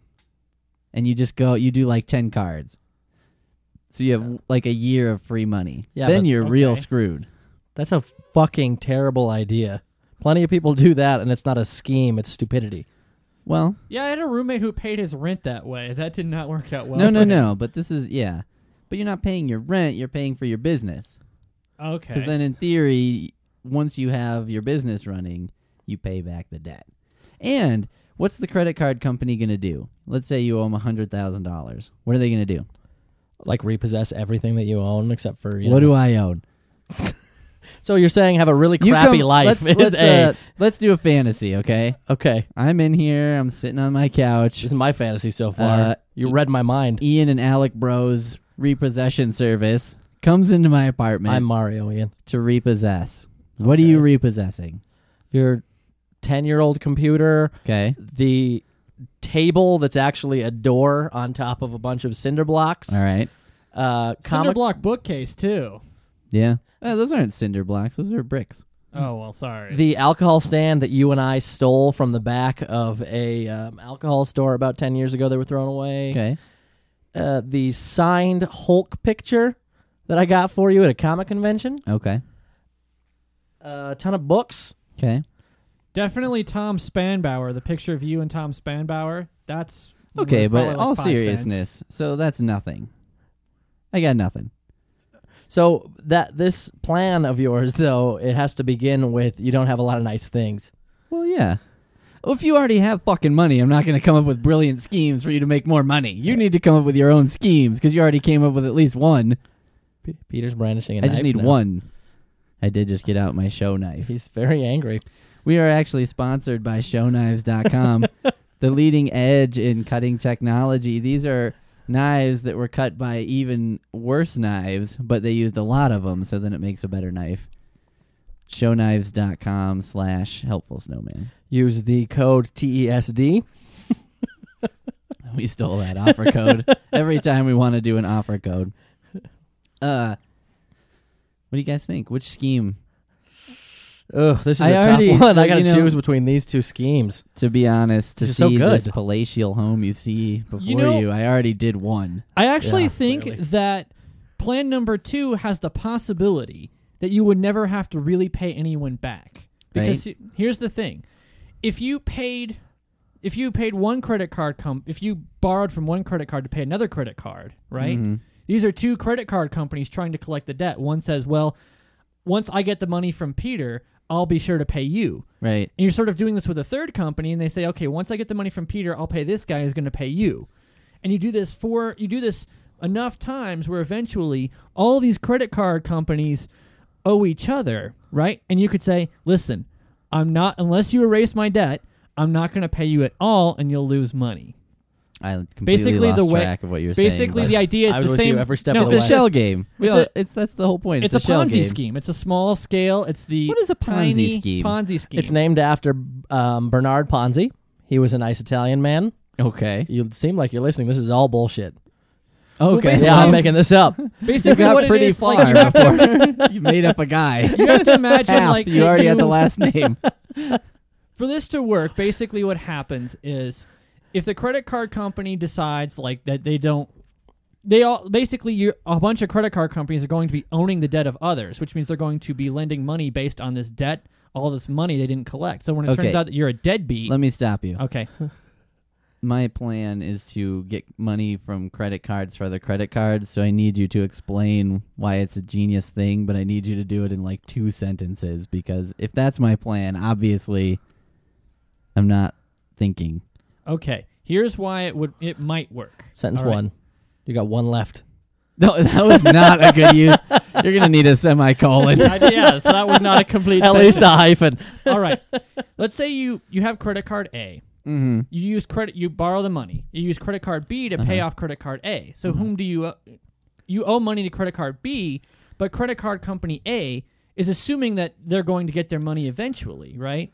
And you just go, you do like ten cards. So you have like a year of free money. Yeah, then but- you're real okay. screwed. That's a fucking terrible idea. Plenty of people do that, and it's not a scheme, it's stupidity. Well, Yeah, I had a roommate who paid his rent that way. That did not work out well. no, for no, him. no. But this is, yeah. But you're not paying your rent, you're paying for your business. Okay. Because then in theory, once you have your business running, you pay back the debt. And what's the credit card company going to do? Let's say you owe them one hundred thousand dollars. What are they going to do? Like repossess everything that you own except for, you What know. do I own? So you're saying have a really You crappy come- life Let's, is let's, a... uh, let's do a fantasy, okay? Okay. I'm in here. I'm sitting on my couch. This is my fantasy so far. Uh, you read my mind. Ian and Alec Bros repossession service comes into my apartment I'm Mario, Ian. to repossess. What are you Okay. repossessing? Your ten-year-old computer, Okay. the table that's actually a door on top of a bunch of cinder blocks, All right. Uh, Cinder comic. block bookcase too. Yeah. Uh, those aren't cinder blocks. Those are bricks. Oh well, sorry. The alcohol stand that you and I stole from the back of a um, alcohol store about ten years ago. They were thrown away. Okay. Uh, the signed Hulk picture that I got for you at a comic convention. Okay. Uh, a ton of books. Okay. Definitely Tom Spanbauer. The picture of you and Tom Spanbauer. That's Okay, worth but probably like all five seriousness, cents. so that's nothing. I got nothing. So that this plan of yours, though, it has to begin with you don't have a lot of nice things. Well, yeah. Well, if you already have fucking money, I'm not going to come up with brilliant schemes for you to make more money. You need to come up with your own schemes because you already came up with at least one. P- Peter's brandishing a I knife just need now. one. I did just get out my show knife. He's very angry. We are actually sponsored by show knives dot com, the leading edge in cutting technology. These are knives that were cut by even worse knives, but they used a lot of them, so then it makes a better knife. show knives dot com slash helpful snowman. Use the code T E S D. We stole that offer code every time we want to do an offer code. Uh, what do you guys think? Which scheme? Ugh, this is I a already- tough one. I you got to know- choose between these two schemes. To be honest, to These are so see this good. palatial home you see before you, know- I already did one. I actually Yeah, think clearly. that plan number two has the possibility that you would never have to really pay anyone back. Because he- here's the thing: if you paid, if you paid one credit card, com- if you borrowed from one credit card to pay another credit card, right? Mhm. These are two credit card companies trying to collect the debt. One says, "Well, once I get the money from Peter, I'll be sure to pay you." Right. And you're sort of doing this with a third company, and they say, okay, once I get the money from Peter, I'll pay this guy who's going to pay you. And you do this for you do this enough times where eventually all these credit card companies owe each other, right? And you could say, listen, I'm not unless you erase my debt, I'm not going to pay you at all, and you'll lose money. I completely Basically, lost the way- track of what you're saying. Basically, but the idea is I was the with same. you every step no, of it's the a way. shell game. It's Well, a- it's that's the whole point. It's, It's, a shell Ponzi game. scheme. It's a small scale. It's the What is a Ponzi tiny scheme? Ponzi scheme. It's named after um, Bernard Ponzi. He was a nice Italian man. Okay. You seem like you're listening. This is all bullshit. Okay. basically- Yeah, I'm making this up. You Basically, got what pretty it is, far like you have to, before you made up a guy. you have to imagine Half. like you that already had the you- last name. For this to work, basically what happens is if the credit card company decides like that they don't they all basically you a bunch of credit card companies are going to be owning the debt of others, which means they're going to be lending money based on this debt, all this money they didn't collect. So when it turns Okay. out that you're a deadbeat, Let me stop you. okay. My plan is to get money from credit cards for other credit cards, so I need you to explain why it's a genius thing, but I need you to do it in like two sentences, because if that's my plan, obviously I'm not thinking. Okay. Here's why it would it might work. Sentence All right. one. You got one left. No, that was not a good use. You're going to need a semicolon. I- yeah, so that was not a complete At sentence. least a hyphen. All right. Let's say you you have credit card A. Mm-hmm. You use credit. You borrow the money. You use credit card B to pay Uh-huh. off credit card A. So whom do you? Uh, you owe money to credit card B, but credit card company A is assuming that they're going to get their money eventually, right?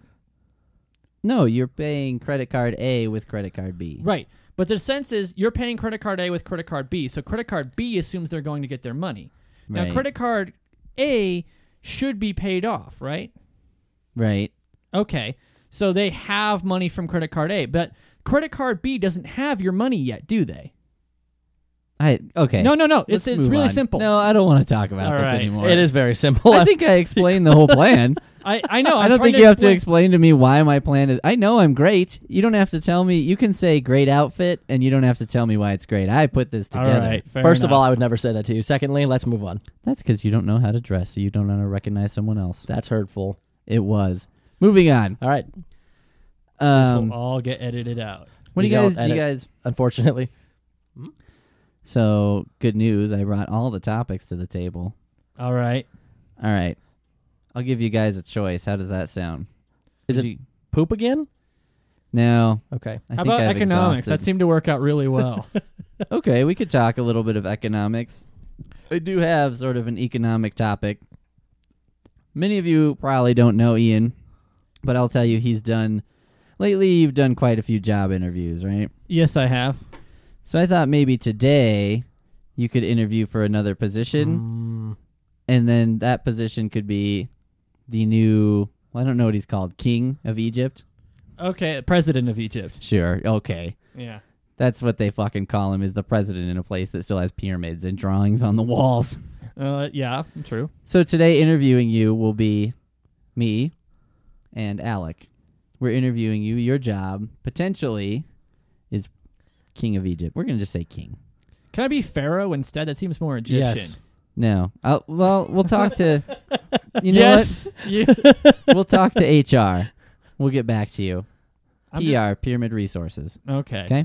No, you're paying credit card A with credit card B. Right. But the sense is you're paying credit card A with credit card B. So credit card B assumes they're going to get their money. Now Right. credit card A should be paid off, right? Right. Okay. So they have money from credit card A, but credit card B doesn't have your money yet, do they? I okay. No, no, no. Let's It's it's move really on. simple. No, I don't want to talk about All this right. anymore. It is very simple. I think I explained the whole plan. I, I know. I I'm don't trying think you have to explain- explain to me why my plan is. I know I'm great. You don't have to tell me. You can say great outfit, and you don't have to tell me why it's great. I put this All together. right. fair First of enough. all, I would never say that to you. Secondly, let's move on. That's because you don't know how to dress, so you don't know how to recognize someone else. That's hurtful. It was. Moving on. All right. this Um, will all get edited out. what do We you guys? don't Do you edit. guys? Unfortunately. So good news. I brought all the topics to the table. All right. All right. I'll give you guys a choice. How does that sound? Is Would it you- poop again? No. Okay. I How think about I've economics? exhausted. That seemed to work out really well. Okay, we could talk a little bit of economics. I do have sort of an economic topic. Many of you probably don't know Ian, but I'll tell you he's done, lately you've done quite a few job interviews, right? Yes, I have. So I thought maybe today you could interview for another position, Mm, and then that position could be the new, well, I don't know what he's called, King of Egypt? Okay, president of Egypt. Sure, okay. Yeah. That's what they fucking call him, is the president in a place that still has pyramids and drawings on the walls. Uh, yeah, true. So today interviewing you will be me and Alec. We're interviewing you. Your job, potentially, is King of Egypt. We're going to just say king. Can I be Pharaoh instead? That seems more Egyptian. yes. No. I'll, well, we'll talk to... You know yes. You- what? We'll talk to H R. We'll get back to you. I'm P R, Pyramid Resources. just- okay. Okay.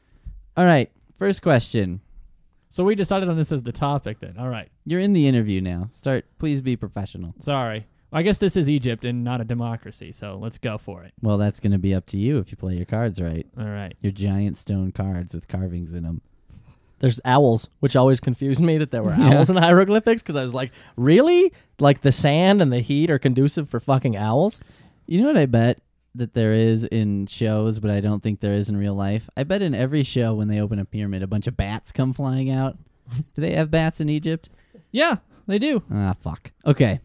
All right. First question. So we decided on this as the topic then. All right. You're in the interview now. Start. Please be professional. Sorry. I guess this is Egypt and not a democracy, so let's go for it. Well, that's going to be up to you if you play your cards right. All right. Your giant stone cards with carvings in them. There's owls, which always confused me that there were Yeah. owls in hieroglyphics because I was like, really? Like the sand and the heat are conducive for fucking owls? You know what I bet that there is in shows, but I don't think there is in real life? I bet in every show when they open a pyramid, a bunch of bats come flying out. Do they have bats in Egypt? Yeah, they do. Ah, fuck. Okay.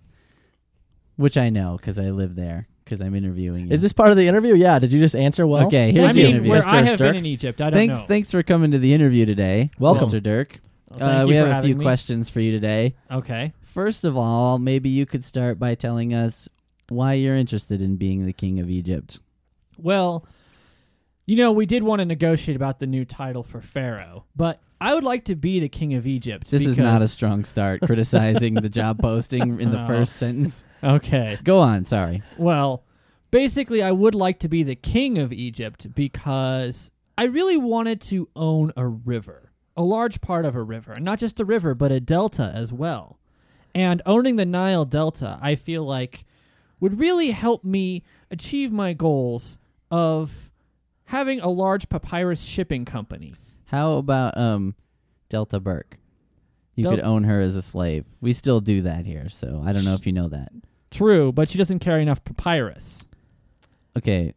Which I know because I live there because I'm interviewing you. Is this part of the interview? Yeah. Did you just answer well? Okay, here's I the mean, interview. where Mister I have Dirk? been in Egypt, I don't Thanks, know. thanks for coming to the interview today. Welcome. Mister Dirk. Well, thank Uh, you we for have a having few me. questions for you today. Okay. First of all, maybe you could start by telling us why you're interested in being the king of Egypt. Well, you know, we did want to negotiate about the new title for Pharaoh, but I would like to be the king of Egypt. This is because- not a strong start, criticizing the job posting in the No. first sentence. Okay. Go on, sorry. Well, basically, I would like to be the king of Egypt because I really wanted to own a river, a large part of a river, and not just a river, but a delta as well. And owning the Nile Delta, I feel like, would really help me achieve my goals of having a large papyrus shipping company. How about um, Delta Burke? You Del- could own her as a slave. We still do that here, so I don't know if you know that. True, but she doesn't carry enough papyrus. Okay.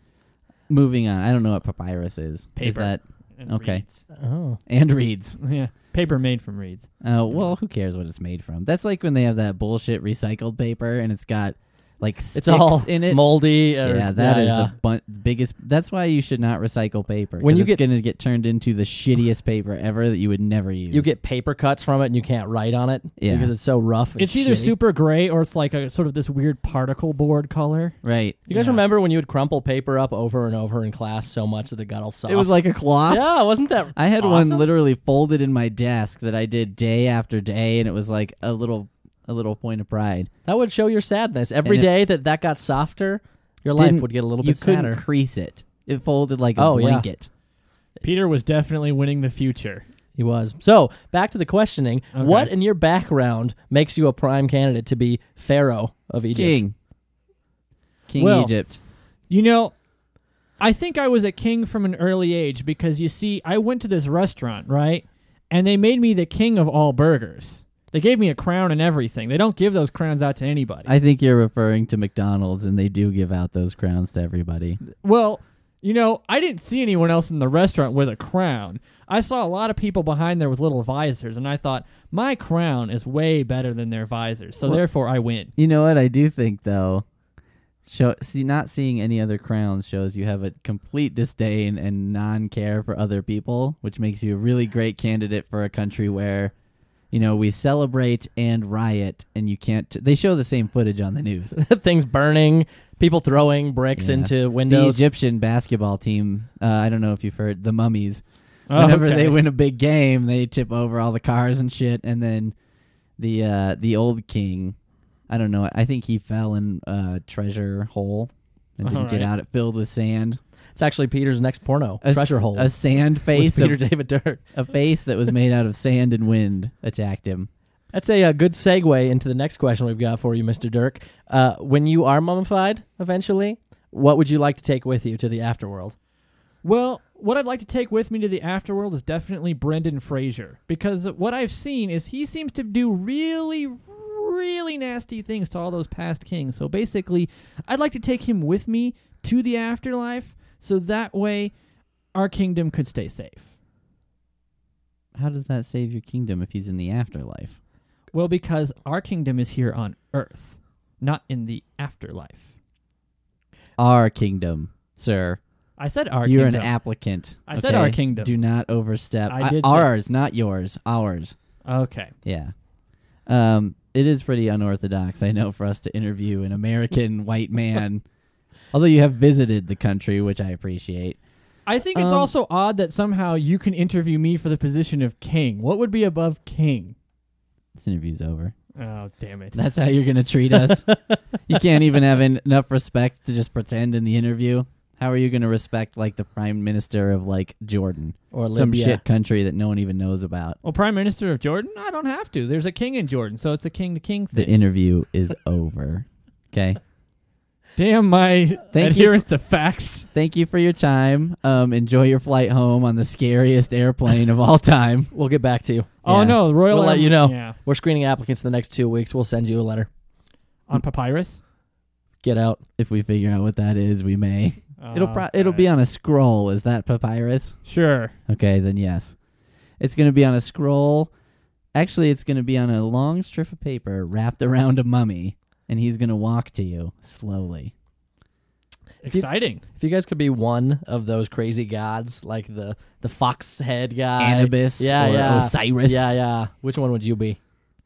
Moving on. I don't know what papyrus is. Is Paper. that And Okay. reeds. Oh. and reeds? Yeah, paper made from reeds. Oh, well, who cares what it's made from? That's like when they have that bullshit recycled paper and it's got like It's sticks all in it. moldy. Or, Yeah, that is yeah. the bun- biggest. That's why you should not recycle paper. When 'cause you it's get- going to get turned into the shittiest paper ever that you would never use. You get paper cuts from it and you can't write on it Yeah. because it's so rough. And It's either shitty. super gray or it's like a sort of this weird particle board color. right. You guys Yeah. remember when you would crumple paper up over and over in class so much that it got all soft? It was like a cloth. yeah, wasn't that? I had awesome? one literally folded in my desk that I did day after day, and it was like a little, a little point of pride. That would show your sadness. Every And it- day that that got softer, your life Didn't- would get a little you bit couldn't sadder. crease it. It folded like a Oh, yeah. blanket. Peter was definitely winning the future. He was. So back to the questioning: Okay. what in your background makes you a prime candidate to be Pharaoh of Egypt? King. King Well, Egypt. You know, I think I was a king from an early age because you see, I went to this restaurant, right? And they made me the king of all burgers. They gave me a crown and everything. They don't give those crowns out to anybody. I think you're referring to McDonald's, and they do give out those crowns to everybody. Well, you know, I didn't see anyone else in the restaurant with a crown. I saw a lot of people behind there with little visors, and I thought, my crown is way better than their visors, so Well- therefore I win. You know what? I do think though, show see not seeing any other crowns shows you have a complete disdain and non-care for other people, which makes you a really great candidate for a country where, you know, we celebrate and riot, and you can't. T- they show the same footage on the news. Things burning, people throwing bricks Yeah. into The windows. Egyptian basketball team. Uh, I don't know if you've heard the Mummies. Oh, Whenever okay. they win a big game, they tip over all the cars and shit, and then the uh, the old king. I don't know. I think he fell in a treasure hole and didn't All get right. out. It filled with sand. It's actually Peter's next porno, A, Treasure s- Hole. A sand with face. Peter Of, David Dirk. a face that was made out of sand and wind attacked him. That's a, uh good segue into the next question we've got for you, Mister Dirk. Uh, when you are mummified eventually, what would you like to take with you to the afterworld? Well, what I'd like to take with me to the afterworld is definitely Brendan Fraser, because what I've seen is he seems to do really, really nasty things to all those past kings. So basically, I'd like to take him with me to the afterlife, so that way our kingdom could stay safe. How does that save your kingdom if he's in the afterlife? Well, because our kingdom is here on Earth, not in the afterlife. Our kingdom, sir. I said our You're kingdom. an applicant. I said okay? our kingdom. Do not overstep. I did say- ours, not yours. Ours. Okay. Yeah. Um, it is pretty unorthodox, I know, for us to interview an American white man. Although you have visited the country, which I appreciate. I think it's Um, also odd that somehow you can interview me for the position of king. What would be above king? This interview's over. Oh, damn it. That's how you're going to treat us? You can't even have en- enough respect to just pretend in the interview? How are you going to respect, like, the prime minister of, like, Jordan? Or Some Libya. shit country that no one even knows about. Well, Prime Minister of Jordan? I don't have to. There's a king in Jordan, so it's a king-to-king The thing. interview is over. Okay? Damn my Thank adherence to facts. Thank you for your time. Um, enjoy your flight home on the scariest airplane of all time. We'll get back to you. Oh, Yeah. no. The Royal We'll let Air- you know. Yeah. We're screening applicants the next two weeks. We'll send you a letter. On papyrus? Get out. If we figure out what that is, we may. It'll pro- Okay. it'll be on a scroll. Is that papyrus? Sure. Okay, then yes. It's going to be on a scroll. Actually, it's going to be on a long strip of paper wrapped around a mummy, and he's going to walk to you slowly. If you- Exciting. If you guys could be one of those crazy gods, like the the fox head guy, Anubis yeah, or yeah. Osiris. yeah, yeah. Which one would you be?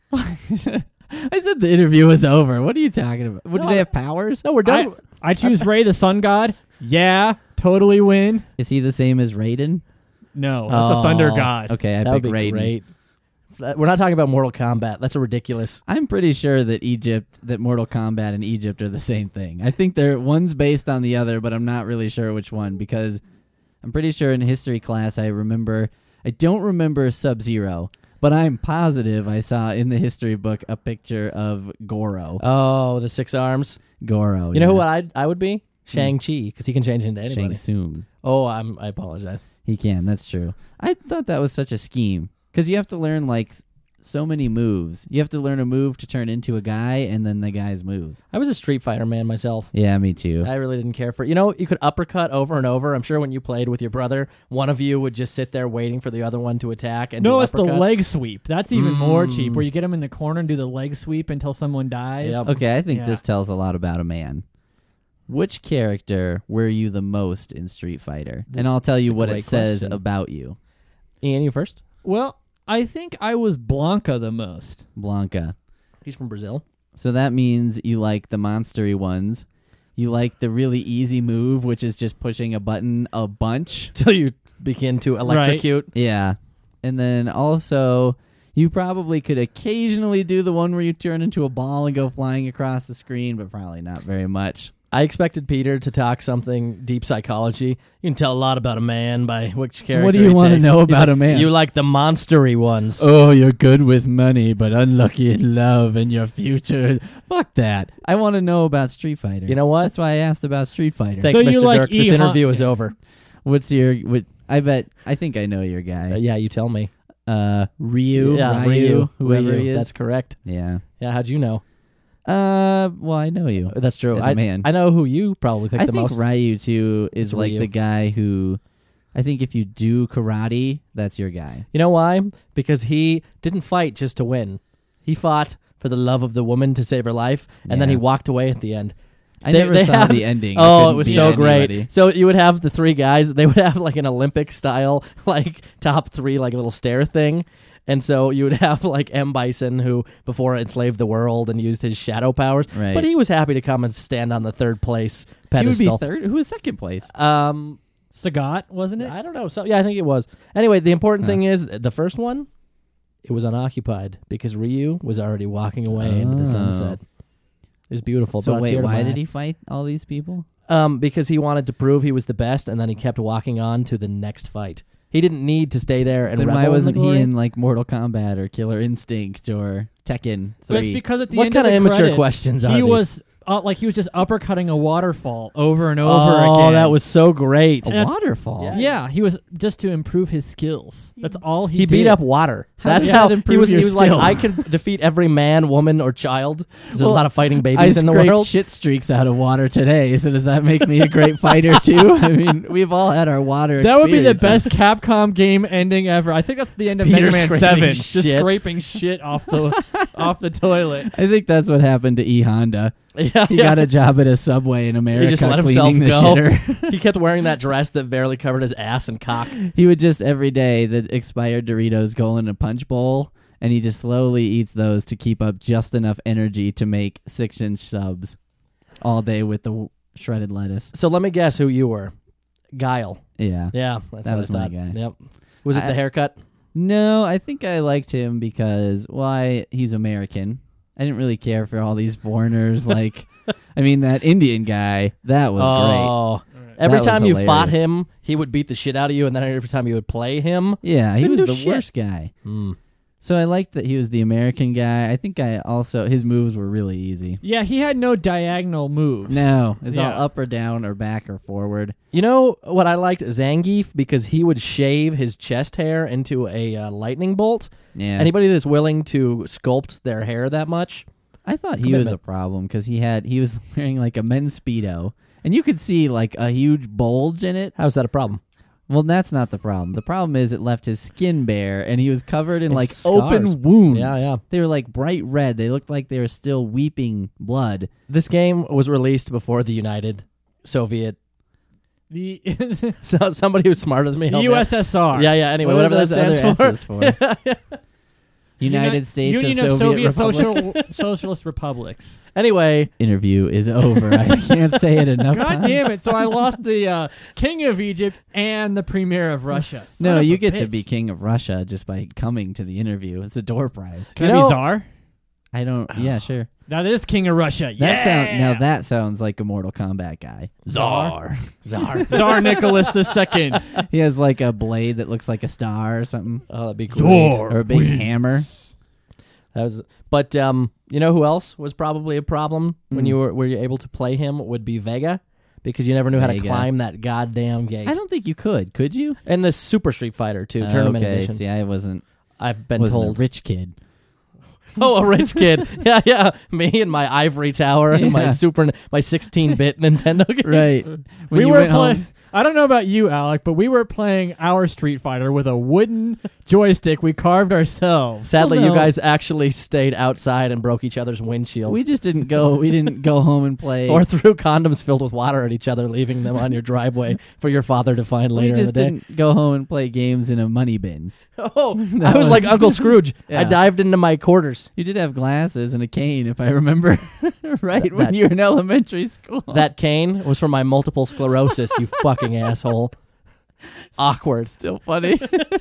I said the interview was over. What are you talking about? What, do No, they have powers? No, we're done. I choose Ray, the sun god. Yeah, totally win. Is he the same as Raiden? No, that's the thunder Oh. god. Okay, I that would pick be Raiden. great. That- We're not talking about Mortal Kombat. That's a ridiculous. I'm pretty sure that Egypt, that Mortal Kombat and Egypt are the same thing. I think they're one's based on the other, but I'm not really sure which one because I'm pretty sure in history class I remember, I don't remember Sub-Zero, but I'm positive I saw in the history book a picture of Goro. Oh, the six arms. Goro. You know yeah. who I I would be? Shang-Chi, because he can change into Shang anybody. Tsung. Oh, I'm. I apologize. He can, that's true. I thought that was such a scheme because you have to learn like so many moves. You have to learn a move to turn into a guy and then the guy's moves. I was a Street Fighter man myself. Yeah, me too. I really didn't care for You know, you could uppercut over and over. I'm sure when you played with your brother, one of you would just sit there waiting for the other one to attack. And No, do it's the uppercuts. leg sweep. That's even more Mm. cheap, where you get them in the corner and do the leg sweep until someone dies. Yep. Okay, I think Yeah. this tells a lot about a man. Which character were you the most in Street Fighter? And I'll tell you That's a what it great says question. about you. Ian, you first. Well, I think I was Blanca the most. Blanca. He's from Brazil. So that means you like the monstery ones. You like the really easy move, which is just pushing a button a bunch. Till you begin to electrocute. Yeah. And then also, you probably could occasionally do the one where you turn into a ball and go flying across the screen, but probably not very much. I expected Peter to talk something deep psychology. You can tell a lot about a man by which character. What do you he wanna takes. know He's about like, a man? You like the monstery ones. Oh, you're good with money, but unlucky in love and your future. Fuck that. I want to know about Street Fighter. You know what? That's why I asked about Street Fighter. Thanks, So you Mister like Dirk. This E. interview Hon- is over. What's your... What, I bet... I think I know your guy. Uh, yeah, you tell me. Uh, Ryu, yeah, Ryu, Ryu, whoever Ryu. he is. That's correct. Yeah. Yeah, how'd you know? Uh, well, I know you. That's true. As a I, man. I know who you probably picked I the think most. Ryu, too, is It's like Ryu. the guy who... I think if you do karate, that's your guy. You know why? Because he didn't fight just to win. He fought for the love of the woman to save her life, and then Yeah. he walked away at the end. I They- never they saw have- the ending. I Oh, it couldn't was beat so great. anybody. So you would have the three guys. They would have like an Olympic style, like top three, like little stair thing. And so you would have like M. Bison, who before enslaved the world and used his shadow powers. Right. But he was happy to come and stand on the third place He would pedestal. be third. Who was second place? Um, Sagat, wasn't it? I don't know. So yeah, I think it was. Anyway, the important Huh. thing is the first one, it was unoccupied because Ryu was already walking away into the Oh. sunset. It was beautiful. So Brought a wait, tear to why my did eye. he fight all these people? Um, because he wanted to prove he was the best, and then he kept walking on to the next fight. He didn't need to stay there and Then revel why in the wasn't he glory. in like Mortal Kombat or Killer Instinct or Tekken But it's three? because at the What end kind of of the immature credits, questions are he these? was uh, like he was just uppercutting a waterfall over and over oh, again. that was so great. A that's- waterfall. Yeah. Yeah, he was just to improve his skills. That's all he, He did. beat up water. How That's did how that he improve was. He your was like, skill? I can defeat every man, woman, or child. 'Cause There's Well, a lot of fighting I babies in the scraped world. shit streaks out of water today, so does that make me a great fighter too? I mean, we've all had our water. That would be the experiences. best Capcom game ending ever. I think that's the end of Peter Mega Man scraping Seven, just shit. scraping shit off the off the toilet. I think that's what happened to E Honda. yeah, He yeah. got a job at a Subway in America He just let himself cleaning the go. shitter. He kept wearing that dress that barely covered his ass and cock. He would just every day the expired Doritos go in a punch bowl, and he just slowly eats those to keep up just enough energy to make six-inch subs all day with the w- shredded lettuce. So let me guess who you were. Guile. Yeah. Yeah, that's That what was I my thought. guy. Yep. Was it I- the haircut? No, I think I liked him because, why, he's American. I didn't really care for all these foreigners. Like, I mean, that Indian guy, that was oh. Every That was time you fought hilarious. him, he would beat the shit out of you, and then every time you would play him, great. Yeah, he Didn't was do the shit. worst guy. hmm. So I liked that he was the American guy. I think I also, his moves were really easy. Yeah, he had no diagonal moves. No, it's Yeah. all up or down or back or forward. You know what I liked? Zangief, because he would shave his chest hair into a uh, lightning bolt. Yeah. Anybody that's willing to sculpt their hair that much, I thought he was Commitment. a problem because he had he was wearing like a men's Speedo, and you could see like a huge bulge in it. how's that a problem? Well, that's not the problem. The problem is it left his skin bare, and he was covered in And like scars. open wounds. Yeah, yeah. They were like bright red. They looked like they were still weeping blood. This game was released before the United Soviet. The, So somebody who's smarter than me. the help me U out. S S R. Yeah, yeah. Anyway, What are whatever that those stands other for. S's for? United Uni- States Union of of Soviet, Soviet Republic. Social, Socialist Republics. Anyway, Interview is over. I can't say it enough God times. damn it! So I lost the uh, King of Egypt and the Premier of Russia. Son No, of you a get to bitch. be king of Russia just by coming to the interview. It's a door prize. Can You I know- be czar? I don't. Yeah, sure. Now this King of Russia. That Yeah. sound now that sounds like a Mortal Kombat guy. Czar. Czar. Tsar Nicholas the Second. He has like a blade that looks like a star or something, Oh, that'd be great. or a big hammer. That was, but um, you know who else was probably a problem when Mm. you were were you able to play him would be Vega, because you never knew how to Vega. climb that goddamn gate. I don't think you could. Could you? And the Super Street Fighter too, tournament okay. edition. See, I wasn't. I've been wasn't told. a rich kid. Oh, a rich kid. Yeah, yeah. Me and my ivory tower and my Yeah. super, my sixteen-bit Nintendo games. Right. When we you were went playing. home, I don't know about you, Alec, but we were playing our Street Fighter with a wooden joystick we carved ourselves. Sadly, Well, you no. guys actually stayed outside and broke each other's windshields. we just didn't go. We didn't go home and play. or threw condoms filled with water at each other, leaving them on your driveway for your father to find we later in just the day. didn't go home and play games in a money bin. Oh, That I was, was- like Uncle Scrooge. Yeah. I dived into my quarters. You did have glasses and a cane, if I remember right, That- when that- you were in elementary school. That cane was for my multiple sclerosis, you fucking asshole. Awkward. Still funny.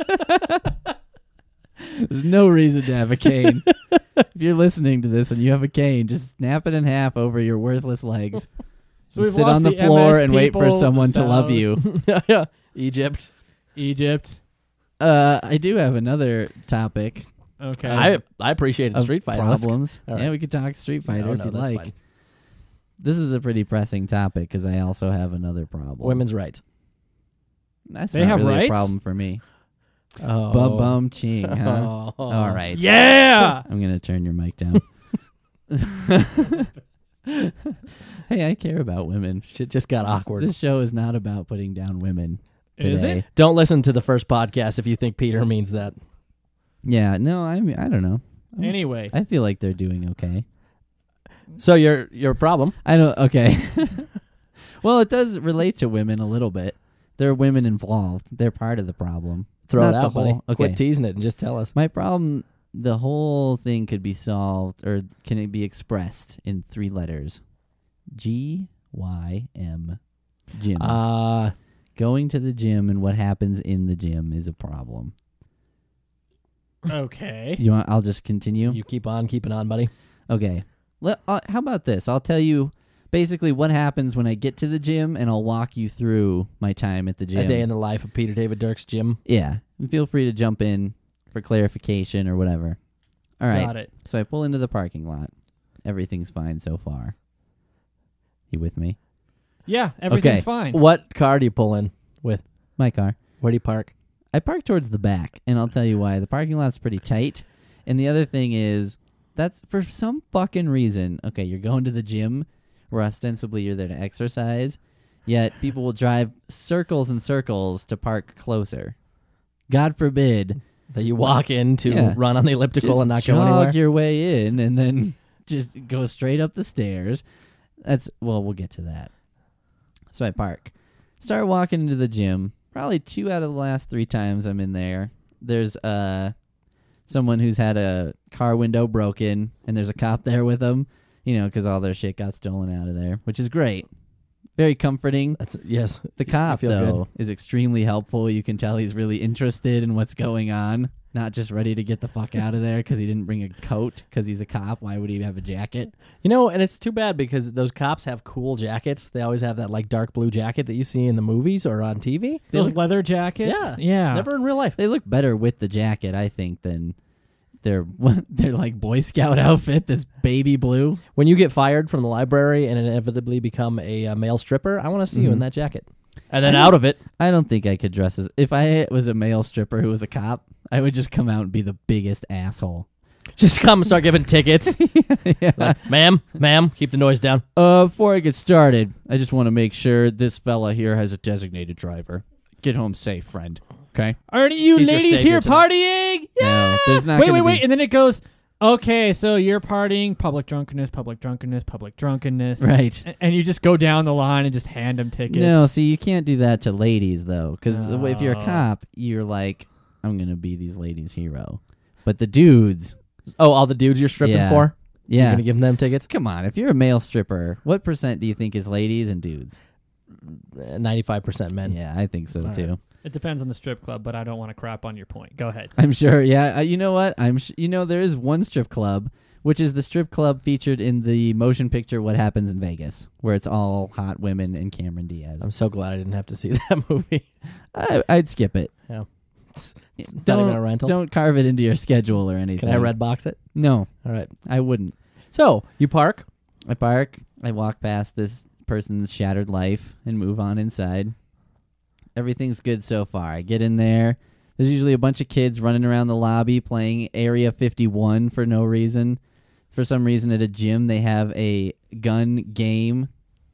There's no reason to have a cane. If you're listening to this and you have a cane, just snap it in half over your worthless legs. So and we've sit lost on the, the floor M S and wait for people, someone to love so- you. Yeah, Egypt. Egypt. Uh, I do have another topic Okay. I I appreciated of Street Fighter. Let's- problems. all Yeah, right. we could talk Street Fighter No, if no, you'd that's like. fine. This is a pretty pressing topic because I also have another problem. Women's rights. That's They not have really a rights? problem for me. Oh. Bum bum ching, huh? Oh. All right. yeah. I'm gonna turn your mic down. Hey, I care about women. Shit just got awkward. This show is not about putting down women. Is today. it? Don't listen to the first podcast if you think Peter means that. Yeah, no, I mean, I don't know. Anyway. I feel like they're doing okay. So your your problem. I don't. Okay. Well, it does relate to women a little bit. There are women involved. They're part of the problem. Throw Not it the out, buddy. whole- okay. Quit teasing it and just tell us. My problem, the whole thing could be solved, or can it be expressed in three letters? G Y M. Gym. Uh Going to the gym and what happens in the gym is a problem. Okay. You want? I'll just continue. you keep on keeping on, buddy. Okay. Let, uh, how about this? I'll tell you basically what happens when I get to the gym, and I'll walk you through my time at the gym. A day in the life of Peter David Dirk's gym. Yeah. And feel free to jump in for clarification or whatever. All right. Got it. So I pull into the parking lot. Everything's fine so far. You with me? Yeah, everything's okay. fine. What car do you pull in with? My car. Where do you park? I park towards the back, and I'll tell you why. The parking lot's pretty tight. And the other thing is, that's for some fucking reason. Okay, you're going to the gym where ostensibly you're there to exercise, yet people will drive circles and circles to park closer. God forbid That you walk in to Yeah. run on the elliptical just and not jog go anywhere? your way in and then just go straight up the stairs. That's well, we'll get to that. So I park. Start walking into the gym. Probably two out of the last three times I'm in there. There's uh someone who's had a car window broken, and there's a cop there with them. You know, because all their shit got stolen out of there, which is great. Very comforting. That's yes. The cop, feel though, good. is extremely helpful. You can tell he's really interested in what's going on, not just ready to get the fuck out of there because he didn't bring a coat because he's a cop. Why would he have a jacket? You know, and it's too bad because those cops have cool jackets. They always have that like dark blue jacket that you see in the movies or on T V. Those look- leather jackets? Yeah. Yeah. Never in real life. They look better with the jacket, I think, than their their like Boy Scout outfit that's baby blue. When you get fired from the library and inevitably become a uh, male stripper, I want to see you in Mhm. that jacket. And then I out of it, I don't think I could dress as if I was a male stripper who was a cop. I would just come out and be the biggest asshole. just come and start giving tickets. yeah. Like, ma'am, ma'am, keep the noise down. Uh, before I get started, I just want to make sure this fella here has a designated driver. Get home safe, friend. Okay? Aren't you He's your ladies savior here tonight. partying? No, there's not Wait, gonna wait, wait. be- And then it goes, okay, so you're partying, public drunkenness, public drunkenness, public drunkenness. Right. A- And you just go down the line and just hand them tickets. No, see, you can't do that to ladies, though. Because if you're a Oh. cop, you're like, I'm going to be these ladies' hero. But the dudes, Oh, all the dudes you're stripping Yeah. for? You're yeah. going to give them tickets? Come on, if you're a male stripper, what percent do you think is ladies and dudes? Uh, ninety-five percent men. Yeah, I think so, All too. right. It depends on the strip club, but I don't want to crap on your point. Go ahead. I'm sure. Yeah, uh, you know what? I'm. Sh- you know, there is one strip club, which is the strip club featured in the motion picture "What Happens in Vegas," where it's all hot women and Cameron Diaz. I'm so glad I didn't have to see that movie. I, I'd skip it. Yeah. It's don't, not even a rental. Don't carve it into your schedule or anything. Can I red box it? No, All right. I wouldn't. So, you park. I park. I walk past this person's shattered life and move on inside. Everything's good so far. I get in there. There's usually a bunch of kids running around the lobby playing Area fifty-one for no reason. For some reason at a gym they have a gun game.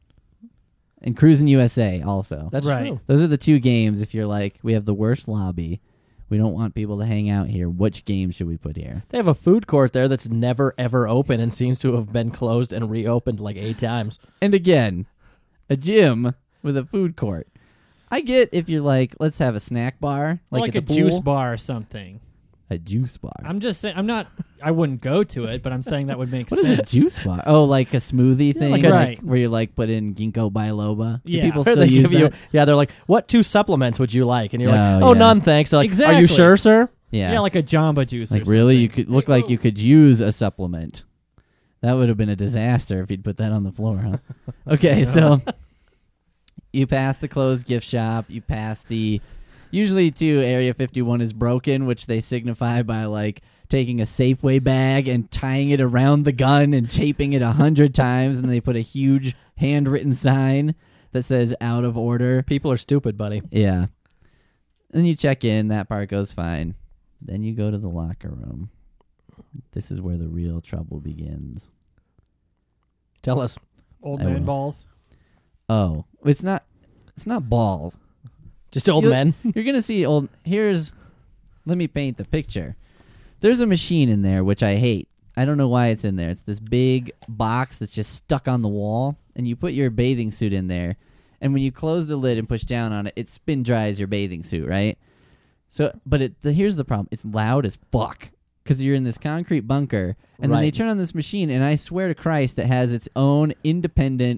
And Cruising U S A also. That's Right. true. Those are the two games if you're like, we have the worst lobby. We don't want people to hang out here. Which game should we put here? They have a food court there that's never, ever open and seems to have been closed and reopened like eight times. And again, a gym with a food court. I get if you're like, let's have a snack bar, like, Like, at a the juice pool. bar or something. A juice bar. I'm just saying, I'm not, I wouldn't go to it, but I'm saying that would make What is sense. a juice bar? Oh, like a smoothie thing, like a- like Right. where you like put in ginkgo biloba. Do Yeah. people Or still they use give you, that? yeah, they're like, what two supplements would you like? And you're like, Oh, oh, yeah. none, thanks. They're like, are Exactly. you sure, sir? Yeah, Yeah, like a Jamba Juice or like really, you something. could look like you could use a supplement. That would have been a disaster if you'd put that on the floor, huh? Okay, so you pass the closed gift shop. You pass the. Usually, too, Area fifty-one is broken, which they signify by like taking a Safeway bag and tying it around the gun and taping it a hundred times, and they put a huge handwritten sign that says "out of order." People are stupid, buddy. Yeah. Then you check in. That part goes fine. Then you go to the locker room. This is where the real trouble begins. Tell us. Old I man will. balls. Oh, it's not. It's not balls. Just old You- men. You're gonna see old. Here's. Let me paint the picture. There's a machine in there which I hate. I don't know why it's in there. It's this big box that's just stuck on the wall, and you put your bathing suit in there, and when you close the lid and push down on it, it spin dries your bathing suit, right? So, but it the, here's the problem: it's loud as fuck because you're in this concrete bunker, and then they Right. turn on this machine, and I swear to Christ, it has its own independent.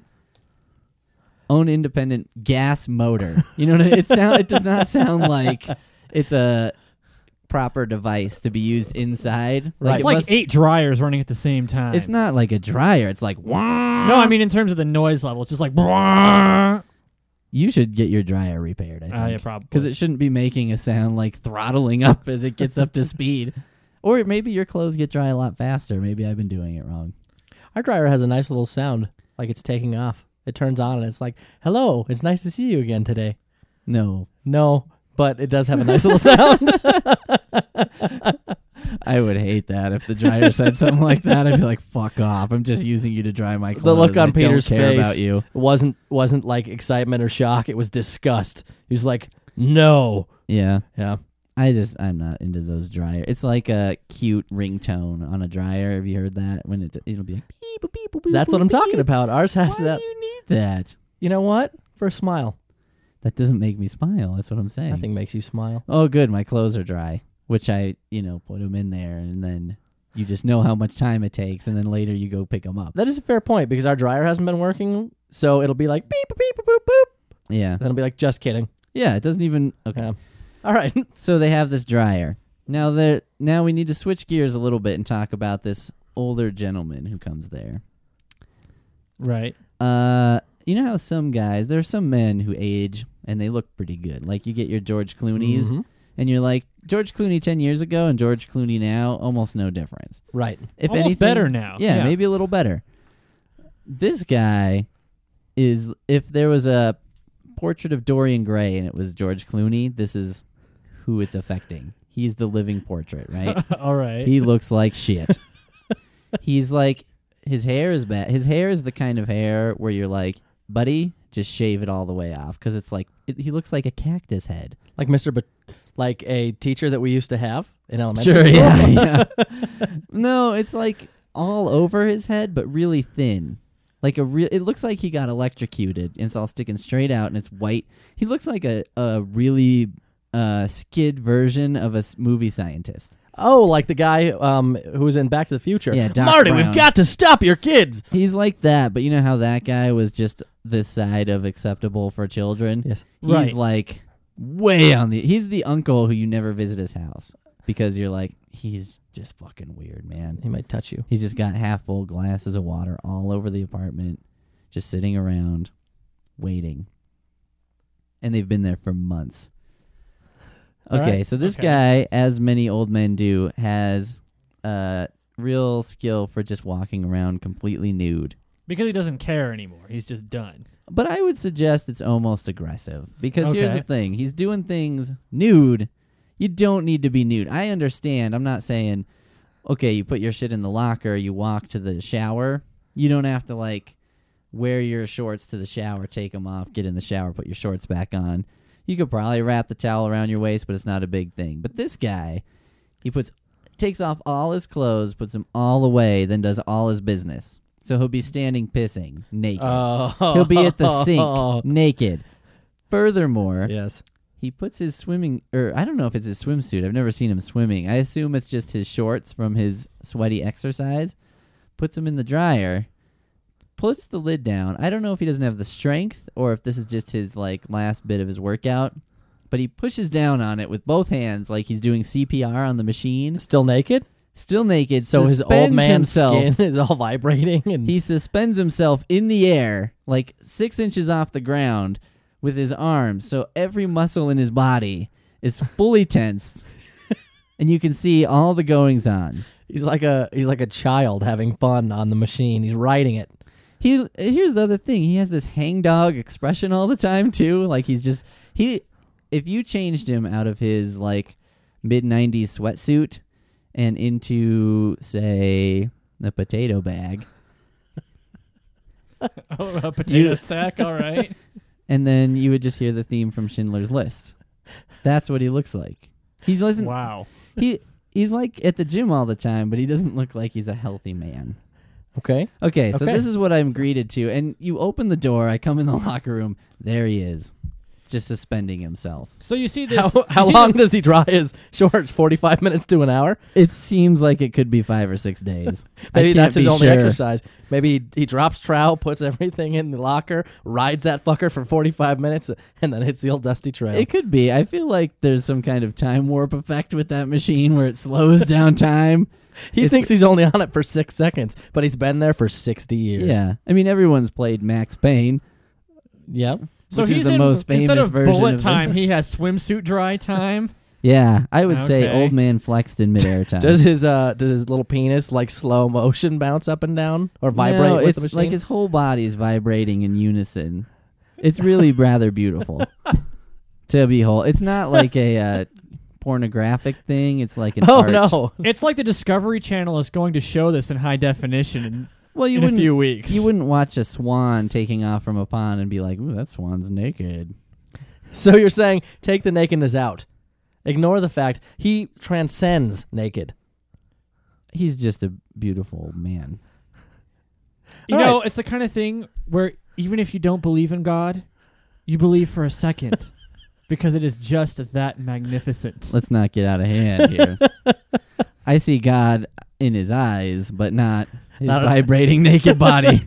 Own independent gas motor. You know what I mean? It sound it does not sound like it's a proper device to be used inside. Right. It's it like must- eight dryers running at the same time. It's not like a dryer. It's like wah. No, I mean in terms of the noise level, it's just like. Oh You should get your dryer repaired. I think. yeah, probably. Because it shouldn't be making a sound like throttling up as it gets up to speed. Or maybe your clothes get dry a lot faster. Maybe I've been doing it wrong. Our dryer has a nice little sound, like it's taking off. It turns on and it's like, hello, it's nice to see you again today. No. No, but it does have a nice little sound. I would hate that if the dryer said something like that. I'd be like, "Fuck off! I'm just using you to dry my clothes." The look on I Peter's don't care face about you. wasn't wasn't like excitement or shock. It was disgust. He was like, "No." Yeah, Yeah. I just I'm not into those dryer. It's like a cute ringtone on a dryer. Have you heard that? When it it'll be like beep boop, beep boop, beep, That's boop, what I'm beep. talking about. Ours has Why that. do you need that? You know what? For a smile. That doesn't make me smile. That's what I'm saying. Nothing makes you smile. Oh, good. My clothes are dry, which I you know put them in there, and then you just know how much time it takes, and then later you go pick them up. That is a fair point because our dryer hasn't been working, so it'll be like beep beep boop boop boop. Yeah, Then it'll be like, just kidding. yeah. It doesn't even okay. Yeah. All right. So they have this dryer. Now there now we need to switch gears a little bit and talk about this older gentleman who comes there. Right. Uh you know how some guys, there are some men who age and they look pretty good. Like you get your George Clooney's Mhm. and you're like, George Clooney ten years ago and George Clooney now, almost no difference. Right. If Almost anything, better now. Yeah, Yeah. maybe a little better. This guy is, if there was a portrait of Dorian Gray and it was George Clooney, this is who it's affecting. He's the living portrait, right? All right. He looks like shit. He's like, his hair is bad. His hair is the kind of hair where you're like, buddy, just shave it all the way off. Because it's like, it, he looks like a cactus head. Like Mister But, like a teacher that we used to have in elementary Sure, school. yeah, yeah. No, it's like all over his head, but really thin. Like a real, it looks like he got electrocuted, and it's all sticking straight out, and it's white. He looks like a, a really uh, skid version of a s- movie scientist. Oh, like the guy um, who was in Back to the Future. Yeah, Doc Marty, Brown. we've got to stop your kids. He's like that, but you know how that guy was just this side of acceptable for children? Yes. He's Right. like way on the, he's the uncle who you never visit his house because you're like, he's just fucking weird, man. He might touch you. He's just got half full glasses of water all over the apartment, just sitting around, waiting. And they've been there for months. All Okay, right. so this Okay. guy, as many old men do, has uh, real skill for just walking around completely nude. Because he doesn't care anymore. He's just done. But I would suggest it's almost aggressive. Because here's Okay. the thing. He's doing things nude. You don't need to be nude. I understand. I'm not saying, okay, you put your shit in the locker, you walk to the shower. You don't have to, like, wear your shorts to the shower, take them off, get in the shower, put your shorts back on. You could probably wrap the towel around your waist, but it's not a big thing. But this guy, he puts takes off all his clothes, puts them all away, then does all his business. So he'll be standing pissing, naked. Oh. He'll be at the sink, naked. Furthermore, Yes. he puts his swimming, or I don't know if it's his swimsuit. I've never seen him swimming. I assume it's just his shorts from his sweaty exercise. Puts them in the dryer, puts the lid down. I don't know if he doesn't have the strength or if this is just his like last bit of his workout, but he pushes down on it with both hands like he's doing C P R on the machine. Still naked? Still naked. So his old suspends man himself. skin is all vibrating and He suspends himself in the air, like six inches off the ground, with his arms, so every muscle in his body is fully tensed, and you can see all the goings on. he's like a he's like a child having fun on the machine. He's riding it. He here's the other thing: he has this hangdog expression all the time too. Like he's just he. If you changed him out of his like mid nineties sweatsuit and into say the potato bag. Oh, a potato You- sack. All right. And then you would just hear the theme from Schindler's List. That's what he looks like. He doesn't. Wow. He he's like at the gym all the time, but he doesn't look like he's a healthy man. Okay. Okay, so Okay. this is what I'm greeted to, and you open the door. I come in the locker room. There he is, just suspending himself. So you see this. How you how see long this- does he dry his shorts? Forty-five minutes to an hour? It seems like it could be five or six days. I Maybe can't that's his be only sure. exercise. Maybe he, he drops trow, puts everything in the locker, rides that fucker for forty-five minutes, and then hits the old dusty trail. It could be. I feel like there's some kind of time warp effect with that machine where it slows down time. he it's- thinks he's only on it for six seconds, but he's been there for sixty years. Yeah, I mean everyone's played Max Payne. Yep. So which is he's the in, most instead famous of version bullet of time, this. he has swimsuit dry time. Yeah, I would say Okay. old man flexed in midair time. Does his uh does his little penis like slow motion bounce up and down or vibrate no, with it's the machine? like his whole body's vibrating in unison. It's really rather beautiful to behold. It's not like a uh, pornographic thing. It's like an oh art. no. It's like the Discovery Channel is going to show this in high definition in, Well, you in a wouldn't. few weeks. You wouldn't watch a swan taking off from a pond and be like, "Ooh, that swan's naked." So you're saying take the nakedness out. Ignore the fact he transcends naked. He's just a beautiful man. You All know, right. it's the kind of thing where even if you don't believe in God, you believe for a second because it is just that magnificent. Let's not get out of hand here. I see God in his eyes, but not his Not a- vibrating naked body.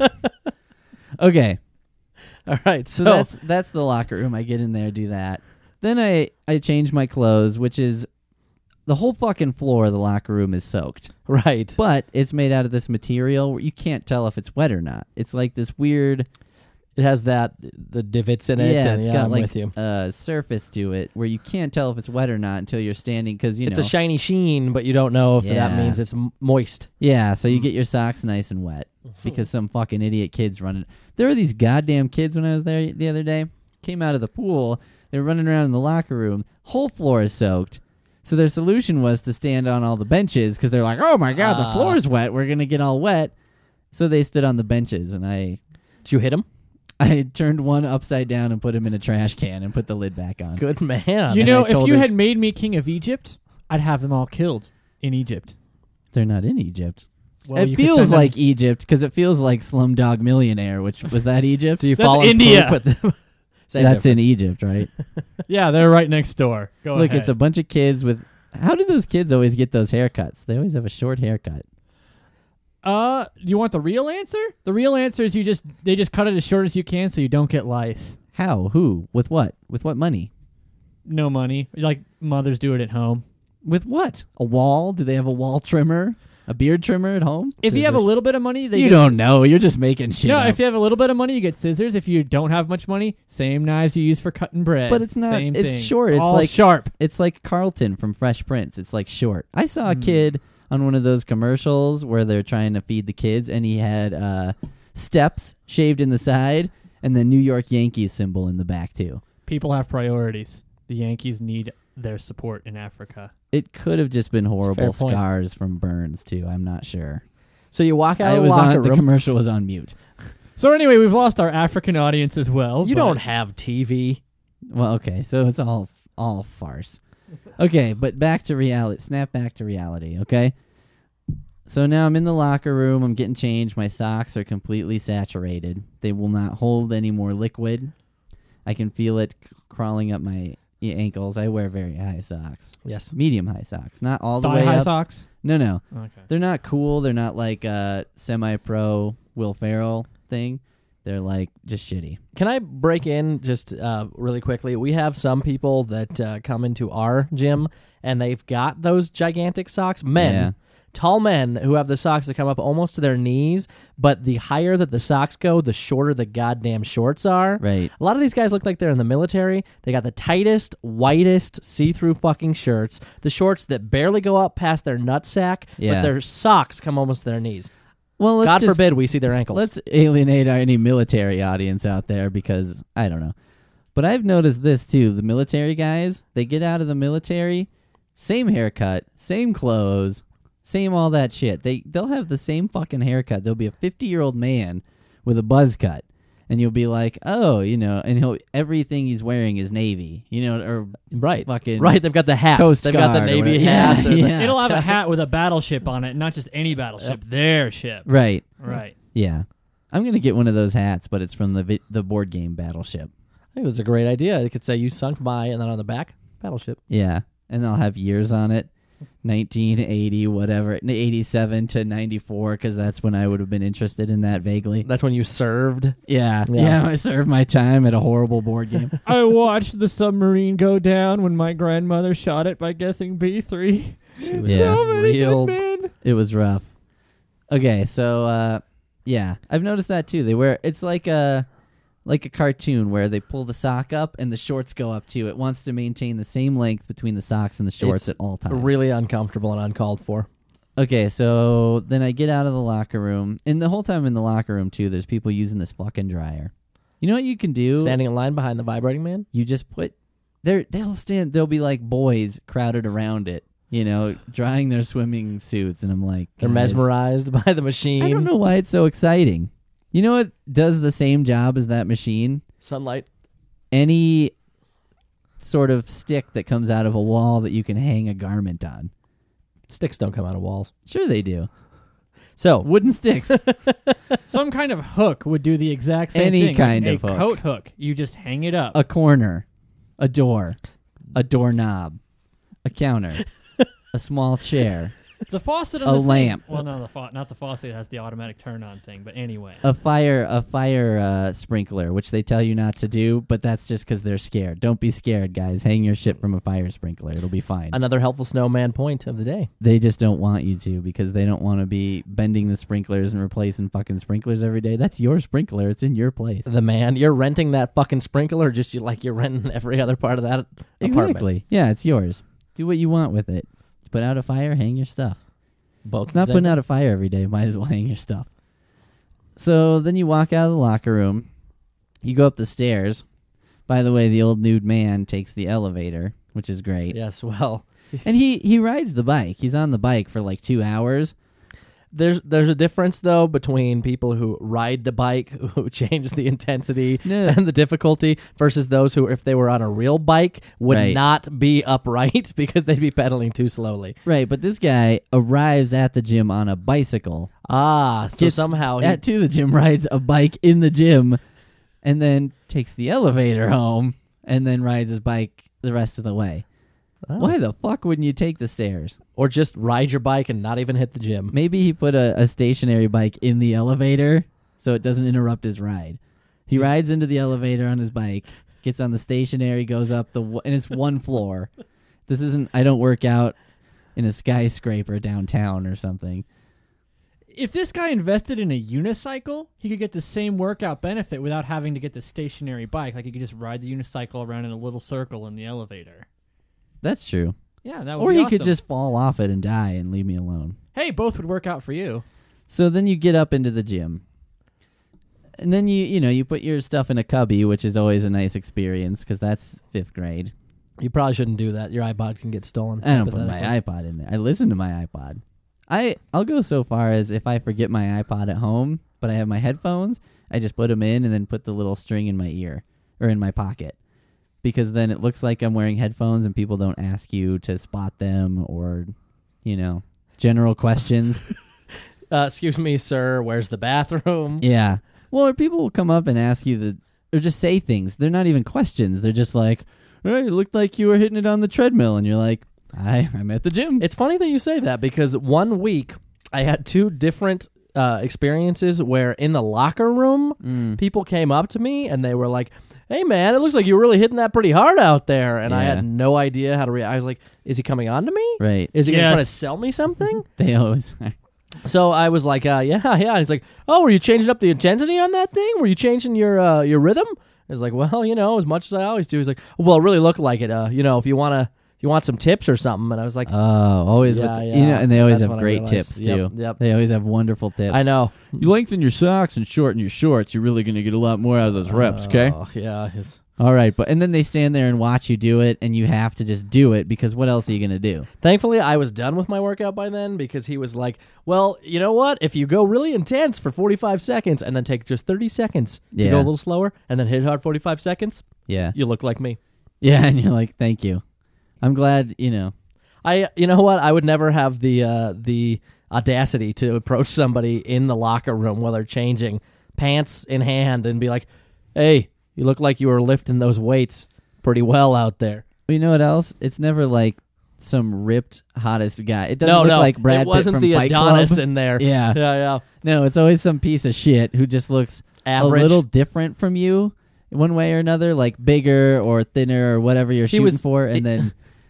Okay. All right. So, So that's that's the locker room. I get in there, do that. Then I, I change my clothes, which is the whole fucking floor of the locker room is soaked. right. But it's made out of this material where you can't tell if it's wet or not. It's like this weird It has that the divots in it. yeah, and it's yeah, got I'm like with you. a surface to it where you can't tell if it's wet or not until you're standing because you It's know. a shiny sheen, but you don't know if that Yeah. means it's m- moist. Yeah, so you get your socks nice and wet because some fucking idiot kid's running. There were these goddamn kids when I was there the other day. Came out of the pool. They were running around in the locker room. Whole floor is soaked. So their solution was to stand on all the benches because they're like, oh my God, the Ah. floor's wet. We're going to get all wet. So they stood on the benches, and I Did you hit him? I turned one upside down and put him in a trash can and put the lid back on. Good man. you and know, I if told you his- had made me king of Egypt, I'd have them all killed in Egypt. They're not in Egypt. Well, you it could feels send them- like Egypt because it feels like Slumdog Millionaire, which was that Egypt? Do you That's fall in India. poop with them? Same That's in difference. Egypt, right? Yeah, they're right next door. Go Look, ahead. it's a bunch of kids with. How do those kids always get those haircuts? They always have a short haircut. Uh, you want the real answer? The real answer is you just they just cut it as short as you can so you don't get lice. How? Who? With what? With what money? No money. Like mothers do it at home. With what? A wall? Do they have a wall trimmer? A beard trimmer at home? If you have a Scissors? little bit of money, they You just, don't know. You're just making shit No, up. if you have a little bit of money, you get scissors. If you don't have much money, same knives you use for cutting bread. But it's not- Same it's thing. short. It's all like- sharp. It's like Carlton from Fresh Prince. It's like short. I saw a Hmm. kid on one of those commercials where they're trying to feed the kids, and he had uh, steps shaved in the side and the New York Yankees symbol in the back, too. People have priorities. The Yankees need their support in Africa. It could have just been horrible fair point. scars from burns, too. I'm not sure. So you walk out I of the was locker on, the room. commercial was on mute. So anyway, we've lost our African audience as well. You but- don't have T V. Well, okay, so it's all all farce. Okay, but back to reality. Snap back to reality, okay? So now I'm in the locker room. I'm getting changed. My socks are completely saturated. They will not hold any more liquid. I can feel it c- crawling up my y- ankles. I wear very high socks. Yes. Medium high socks. Not all the thigh way high up. socks. No, no. Okay. They're not cool. They're not like a semi-pro Will Ferrell thing. They're like just shitty. Can I break in just uh, really quickly? We have some people that uh, come into our gym and they've got those gigantic socks. Men, Yeah. tall men who have the socks that come up almost to their knees, but the higher that the socks go, the shorter the goddamn shorts are. Right. A lot of these guys look like they're in the military. They got the tightest, whitest, see-through fucking shirts. The shorts that barely go up past their nutsack, Yeah. but their socks come almost to their knees. Well, let's God just, forbid we see their ankles. Let's alienate any military audience out there because I don't know. But I've noticed this too. The military guys, they get out of the military, same haircut, same clothes, same all that shit. They they'll have the same fucking haircut. There'll be a fifty-year-old man with a buzz cut. And you'll be like, "Oh, you know," and he'll everything he's wearing is navy. You know, or right. fucking Right, they've got the hat. Coast They've got the Guard or Navy whatever. hat. Yeah, or the- yeah. It'll have a hat with a battleship on it, not just any battleship. Their ship. Right. Right. Yeah. I'm going to get one of those hats, but it's from the vi- the board game Battleship. I think it was a great idea. It could say you sunk my, and then on the back, battleship. Yeah, and I'll have years on it, nineteen eighty, whatever, eighty-seven to ninety-four, because that's when I would have been interested in that vaguely. That's when you served. Yeah, Yeah. yeah, I served my time at a horrible board game. I watched the submarine go down when my grandmother shot it by guessing B three. She was Yeah. So many real. good men. It was rough. Okay, so uh, yeah, I've noticed that too. They wear it's like a like a cartoon where they pull the sock up and the shorts go up too. It wants to maintain the same length between the socks and the shorts It's at all times. Really uncomfortable and uncalled for. Okay, so then I get out of the locker room, and the whole time in the locker room too, there's people using this fucking dryer. You know what you can do? Standing in line behind the vibrating man? You just put there. They'll stand. There'll be like boys crowded around it, you know, drying their swimming suits, and I'm like, They're guys, mesmerized by the machine. I don't know why it's so exciting. You know what does the same job as that machine? Sunlight. Any sort of stick that comes out of a wall that you can hang a garment on. Sticks don't come out of walls. Sure they do. So, Wooden sticks. Some kind of hook would do the exact same Any thing. kind like of a hook. coat hook. You just hang it up. A corner. A door. A doorknob. A counter. A small chair. The faucet on A the sink- lamp. Well, no, the fa- not the faucet has the automatic turn on thing. But anyway, A fire a fire uh, sprinkler, which they tell you not to do, but that's just because they're scared. Don't be scared, guys. Hang your shit from a fire sprinkler. It'll be fine. another helpful snowman point of the day. They just don't want you to because they don't want to be bending the sprinklers and replacing fucking sprinklers every day. That's your sprinkler. It's in your place. The man, you're renting that fucking sprinkler just you like you're renting every other part of that apartment. Exactly. Yeah, it's yours. Do what you want with it. Put out a fire, hang your stuff. Both It's not the same putting thing. out a fire every day. Might as well hang your stuff. So then you walk out of the locker room. You go up the stairs. By the way, the old nude man takes the elevator, which is great. Yes, well, And he, he rides the bike. He's on the bike for like two hours. there's there's a difference though between people who ride the bike, who change the intensity No. and the difficulty, versus those who, if they were on a real bike, would Right. not be upright because they'd be pedaling too slowly. Right, but this guy arrives at the gym on a bicycle. Ah, so Gets somehow he, at to the gym, rides a bike in the gym, and then takes the elevator home, and then rides his bike the rest of the way. Oh. Why the fuck wouldn't you take the stairs? or just ride your bike and not even hit the gym. Maybe he put a, a stationary bike in the elevator so it doesn't interrupt his ride. He rides into the elevator on his bike, gets on the stationary, goes up the w- and it's one floor. This isn't. I don't work out in a skyscraper downtown or something. if this guy invested in a unicycle, he could get the same workout benefit without having to get the stationary bike. Like he could just ride the unicycle around in a little circle in the elevator. That's true. Yeah, that would Or be he awesome. could just fall off it and die and leave me alone. Hey, both would work out for you. So then you get up into the gym. And then you, you know, you put your stuff in a cubby, which is always a nice experience because that's fifth grade. You probably shouldn't do that. Your iPod can get stolen. I don't put my hypothetically. iPod in there. I listen to my iPod. I I'll go so far as if I forget my iPod at home, but I have my headphones, I just put them in and then put the little string in my ear or in my pocket. Because then it looks like I'm wearing headphones and people don't ask you to spot them or, you know, general questions. Uh, excuse me, sir. Where's the bathroom? Yeah. Well, or people will come up and ask you the, or just say things. They're not even questions. They're just like, "Hey, it looked like you were hitting it on the treadmill," and you're like, "I, I'm at the gym." It's funny that you say that because one week I had two different uh, experiences where in the locker room, Mm. people came up to me and they were like, "Hey, man, it looks like you're really hitting that pretty hard out there." And I Yeah. had no idea how to react. I was like, "Is he coming on to me? Right. Is he going to Yes. try to sell me something?" They always. So I was like, uh, "Yeah, yeah." He's like, "Oh, were you changing up the intensity on that thing? Were you changing your uh, your rhythm?" I was like, "Well, you know, as much as I always do." He's like, "Well, it really looked like it. Uh, you know, if you want to." You want some tips or something? And I was like, Oh, always Yeah, with, yeah. you know, and they always That's have when I great realized. tips Yep, too. yep. They always have wonderful tips. I know. You lengthen your socks and shorten your shorts. You're really going to get a lot more out of those reps. Okay. Oh, yeah. His, All right, but and then they stand there and watch you do it, and you have to just do it because what else are you going to do? Thankfully, I was done with my workout by then because he was like, well, you know what? If you go really intense for forty-five seconds and then take just thirty seconds to Yeah. go a little slower and then hit hard forty-five seconds, Yeah. you look like me. Yeah, and you're like, thank you. I'm glad, you know. I, you know what? I would never have the uh, the audacity to approach somebody in the locker room while they're changing, pants in hand, and be like, hey, you look like you were lifting those weights pretty well out there. You know what else? It's never like some ripped hottest guy. It doesn't no, look no, like Brad it wasn't Pitt from the Fight Adonis Club. in there. Yeah. yeah, yeah. No, it's always some piece of shit who just looks Average. a little different from you one way or another, like bigger or thinner or whatever you're He shooting was- for, and he- then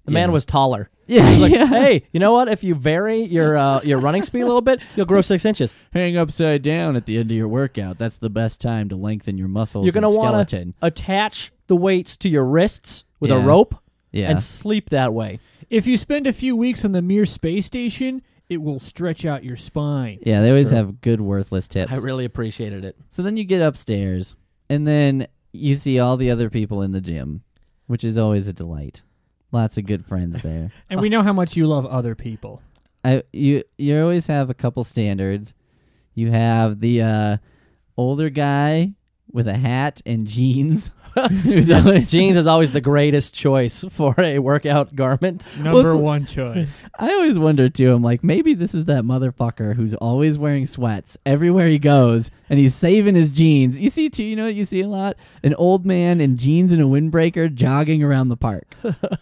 The man Yeah. was taller. Yeah, He was like, yeah. hey, you know what? If you vary your uh, your running speed a little bit, you'll grow six inches. Hang upside down at the end of your workout. That's the best time to lengthen your muscles You're gonna and want skeleton. to attach the weights to your wrists with a Yeah. rope Yeah. and sleep that way. If you spend a few weeks on the Mir space station, it will stretch out your spine. yeah, they That's always true. have good worthless tips. I really appreciated it. So then you get upstairs, and then you see all the other people in the gym, which is always a delight. Lots of good friends there. And we know how much you love other people. I you you always have a couple standards. You have the uh, older guy with a hat and jeans. Who's Yes, always- jeans is always the greatest choice for a workout garment. Number it's- one choice. I always wonder too. I'm like, maybe this is that motherfucker who's always wearing sweats everywhere he goes, and he's saving his jeans. You see too. You know what you see a lot? An old man in jeans and a windbreaker jogging around the park.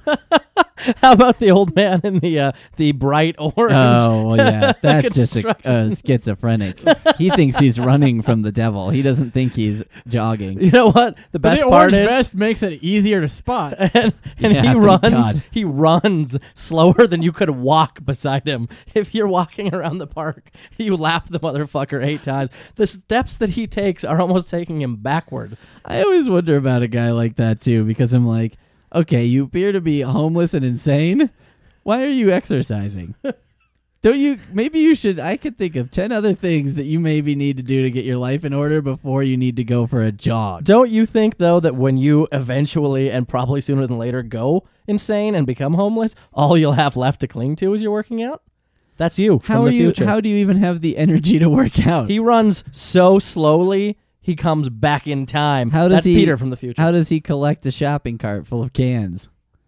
How about the old man in the uh, the bright orange? Oh well, yeah, that's just a, construction? a schizophrenic. He thinks he's running from the devil. He doesn't think he's jogging. You know what? The But best the part orange is, vest makes it easier to spot. and, and Yeah, he thank runs. God. He runs slower than you could walk beside him. If you're walking around the park, you lap the motherfucker eight times. The steps that he takes are almost taking him backward. I always wonder about a guy like that too, because I'm like, okay, you appear to be homeless and insane. Why are you exercising? Don't you? Maybe you should. I could think of ten other things that you maybe need to do to get your life in order before you need to go for a jog. Don't you think, though, that when you eventually and probably sooner than later go insane and become homeless, all you'll have left to cling to is you're working out? That's you How from are the you? future. How do you even have the energy to work out? He runs so slowly, he comes back in time. How does That's he- Peter from the future. How does he collect a shopping cart full of cans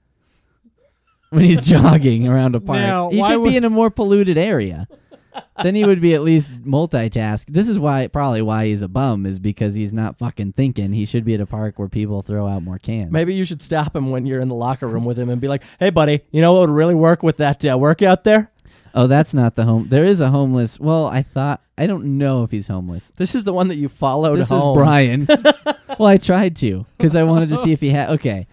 when he's jogging around a park? Now, he why should would- be in a more polluted area. Then he would be at least multitask. This is why, probably why he's a bum, is because he's not fucking thinking. He should be at a park where people throw out more cans. Maybe you should stop him when you're in the locker room with him and be like, hey, buddy, you know what would really work with that uh, workout there? Oh, that's not the home. There is a homeless. Well, I thought I don't know if he's homeless. This is the one that you followed This home. is Brian. Well, I tried to because I wanted to see if he had. Okay,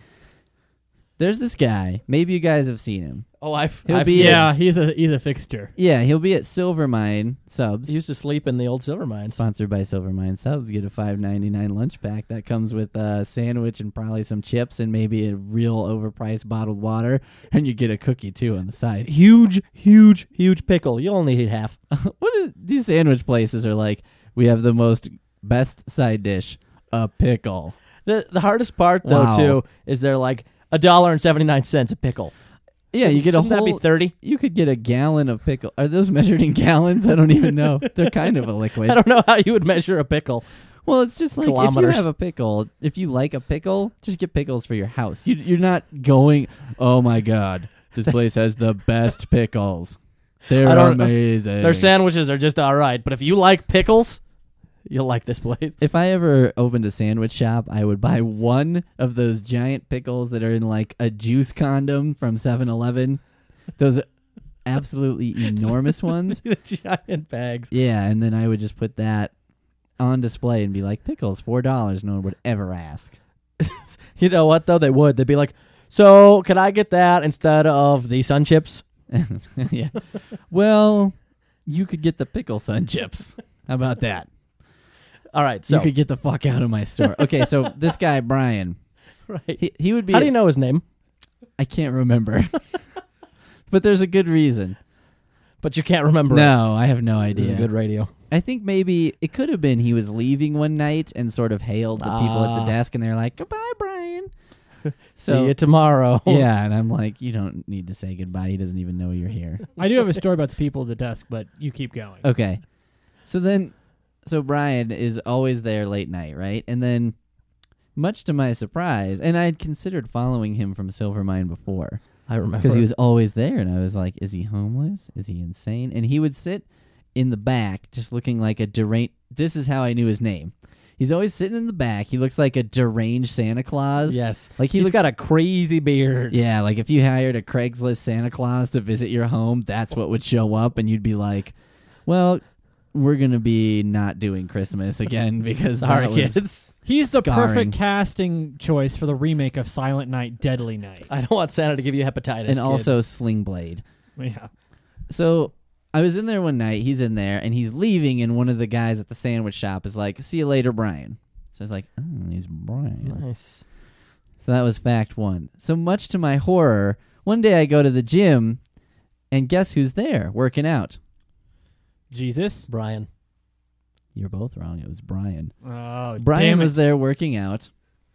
there's this guy. Maybe you guys have seen him. Oh, I've, He'll I've be- seen him. Yeah, he's a he's a fixture. Yeah, he'll be at Silvermine Subs. He used to sleep in the old silver mines. Sponsored by Silvermine Subs. Get a five ninety-nine lunch pack that comes with a sandwich and probably some chips and maybe a real overpriced bottled water, and you get a cookie too on the side. Huge, huge, huge pickle. You only eat half. What is these sandwich places are like? We have the most best side dish, a pickle. The the hardest part, though, Wow. too, is they're like a dollar and seventy-nine cents a pickle. Yeah, you get a Shouldn't that whole. be thirty? You could get a gallon of pickle. Are those measured in gallons? I don't even know. They're kind of a liquid. I don't know how you would measure a pickle. Well, it's just like if you Kilometers. have a pickle, if you like a pickle, just get pickles for your house. You, you're not going, oh my God, this place has the best pickles. They're I don't- amazing. Their sandwiches are just all right, but if you like pickles, you'll like this place. If I ever opened a sandwich shop, I would buy one of those giant pickles that are in like a juice condom from seven eleven. Those absolutely enormous ones. The giant bags. Yeah, and then I would just put that on display and be like, pickles, four dollars. No one would ever ask. You know what, though? They would. They'd be like, so can I get that instead of the sun chips? Yeah. Well, you could get the pickle sun chips. How about that? All right, so. You could get the fuck out of my store. Okay, so this guy, Brian, right. he, he would be... How do at you know his name? I can't remember. But there's a good reason. But you can't remember it. No, I have no idea. This is good radio. I think maybe it could have been he was leaving one night and sort of hailed the people at Ah. the desk, and they're like, goodbye, Brian. See you tomorrow. Yeah, and I'm like, you don't need to say goodbye. He doesn't even know you're here. I do have a story about the people at the desk, but you keep going. Okay. So then, so Brian is always there late night, right? And then, much to my surprise, and I had considered following him from Silvermine before I remember. because he was always there, and I was like, is he homeless? Is he insane? And he would sit in the back just looking like a deranged... This is how I knew his name. He's always sitting in the back. He looks like a deranged Santa Claus. Yes. Like he He's looks, got a crazy beard. Yeah, like if you hired a Craigslist Santa Claus to visit your home, that's what would show up, and you'd be like, well, we're gonna be not doing Christmas again because Sorry, that was, kids. He's the Scarring. perfect casting choice for the remake of Silent Night, Deadly Night. I don't want Santa to give you hepatitis. and also kids. Sling Blade. Yeah. So I was in there one night. He's in there, and he's leaving, and one of the guys at the sandwich shop is like, "See you later, Brian." So I was like, "Oh, he's Brian." Nice. So that was fact one. So much to my horror, one day I go to the gym, and guess who's there working out? Jesus. Brian. You're both wrong. It was Brian. Oh, Brian damn was it. there working out.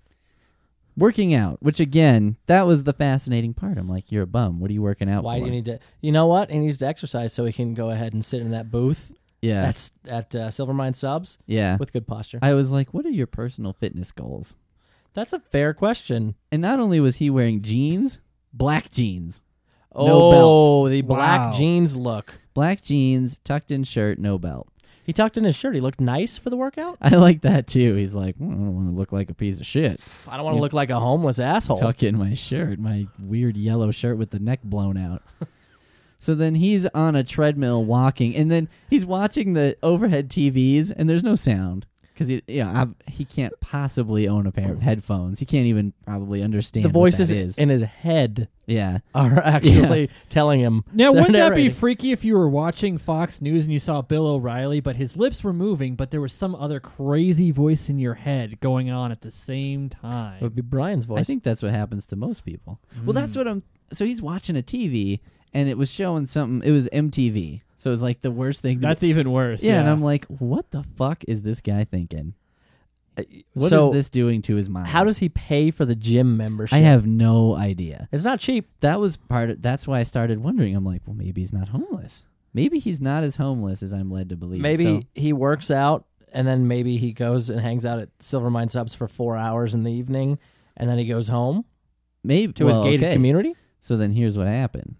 Working out, which again, that was the fascinating part. I'm like, you're a bum. What are you working out Why for? do you need to? You know what? He needs to exercise so he can go ahead and sit in that booth. Yeah. That's at uh, Silvermine Subs yeah. with good posture. I was like, what are your personal fitness goals? That's a fair question. And not only was he wearing jeans, black jeans. Oh, No belt. the black Wow. jeans look. Black jeans, tucked in shirt, no belt. He tucked in his shirt. He looked nice for the workout. I like that too. He's like, well, I don't want to look like a piece of shit. I don't want to Yeah. look like a homeless asshole. Tuck in my shirt, my weird yellow shirt with the neck blown out. So then he's on a treadmill walking, and then he's watching the overhead T Vs, and there's no sound because he, you know, I've, he can't possibly own a pair of headphones. He can't even probably understand The voices what that is. in his head Yeah, are actually telling him. Now, they're wouldn't that be narrating. freaky if you were watching Fox News and you saw Bill O'Reilly, but his lips were moving, but there was some other crazy voice in your head going on at the same It time? would be Brian's voice. I think that's what happens to most people. Well, that's what I'm. So he's watching a T V, and it was showing something. It was M T V, so it was like the worst thing. To That's even worse. yeah, Yeah, and I'm like, what the fuck is this guy thinking? What so is this doing to his mind? how does he pay for the gym membership? I have no idea. It's not cheap. That was part of. That's why I started wondering. I'm like, well, maybe he's not homeless. Maybe he's not as homeless as I'm led to believe. Maybe So, he works out and then maybe he goes and hangs out at Silvermine Subs for four hours in the evening, and then he goes home maybe to well, his gated okay. community. So then here's what happened.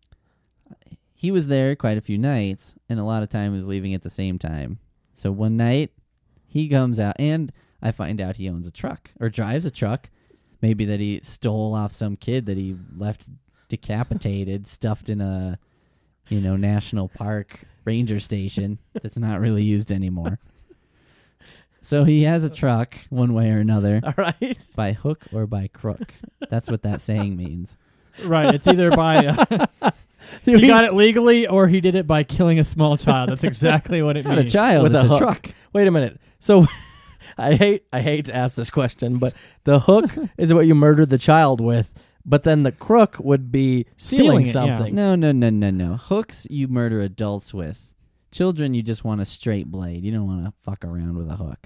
He was there quite a few nights, and a lot of time was leaving at the same time. So one night, he comes out, and I find out he owns a truck, or drives a truck. Maybe that he stole off some kid that he left decapitated, stuffed in a, you know, national park ranger station that's not really used anymore. So he has a truck, one way or another, All right. by hook or by crook. That's what that saying means. right. It's either by uh, he got it legally or he did it by killing a small child. That's exactly what it Not a means. child, With it's a a, hook. truck. Wait a minute. So I hate I hate to ask this question, but the hook is what you murdered the child with, but then the crook would be stealing, Stealing it, yeah. something. No, no, no, no, no. Hooks you murder adults with. Children you just want a straight blade. You don't want to fuck around with a hook.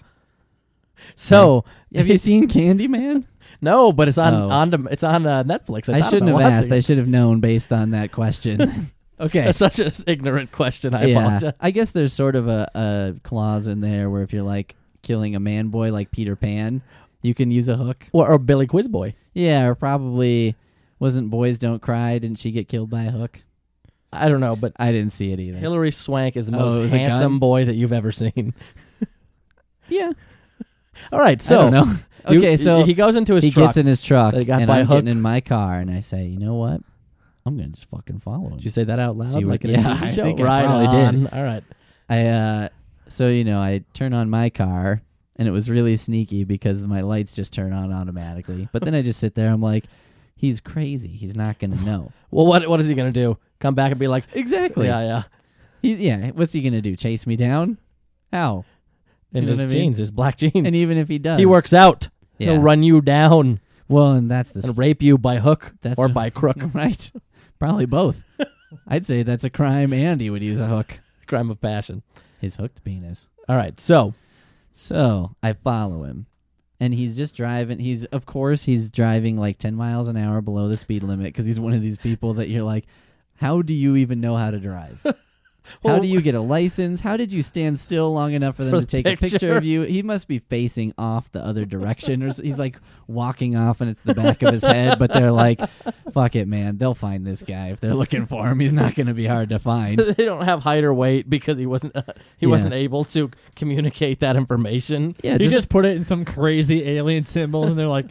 So Have you seen Candyman? no, but it's on Oh. on dem- it's on uh, Netflix. I, I thought shouldn't about have watching asked. I it. should have known based on that question. Okay. That's such an ignorant question. I yeah. apologize. I guess there's sort of a, a clause in there where if you're like killing a man boy like Peter Pan, you can use a hook. Or, or Billy Quizboy. Yeah, or probably wasn't Boys Don't Cry? Didn't she get killed by a hook? I don't know, but I didn't see it either. Hillary Swank is the Oh, it most was a gun? handsome boy that you've ever seen. Yeah. All right, so I don't know. you- Okay, so he goes into his he truck. gets in his truck, that he got and by I'm hook. getting in my car, and I say, you know what? I'm gonna just fucking follow him. Did you say that out loud? See what- like in yeah, a T V I show? think I right probably on. did. All right. I uh, so you know, I turn on my car, and it was really sneaky because my lights just turn on automatically. But then I just sit there. I'm like, he's crazy. He's not gonna know. Well, what what is he gonna do? Come back and be like, Exactly. yeah, yeah. He, yeah. What's he gonna do? Chase me down? How? In You know his what I mean? jeans, his black jeans. And even if he does, He works out. Yeah. He'll run you down Well, and that's the and rape you by hook That's or by crook. right. Probably both. I'd say that's a crime, and he would use a hook. Crime of passion. His hooked penis. All right, so So I follow him, and he's just driving. He's, of course, he's driving like ten miles an hour below the speed limit because he's one of these people that you're like, how do you even know how to drive? How Well, do you get a license? How did you stand still long enough for them For to the take a picture picture. of you? He must be facing off the other direction, or s- he's like walking off, and it's the back of his head. But they're like, "Fuck it, man! They'll find this guy if they're looking for him. He's not going to be hard to find." they don't have height or weight because he wasn't uh, he Yeah. wasn't able to communicate that information. Yeah, You just, put it in some crazy alien symbols, and they're like,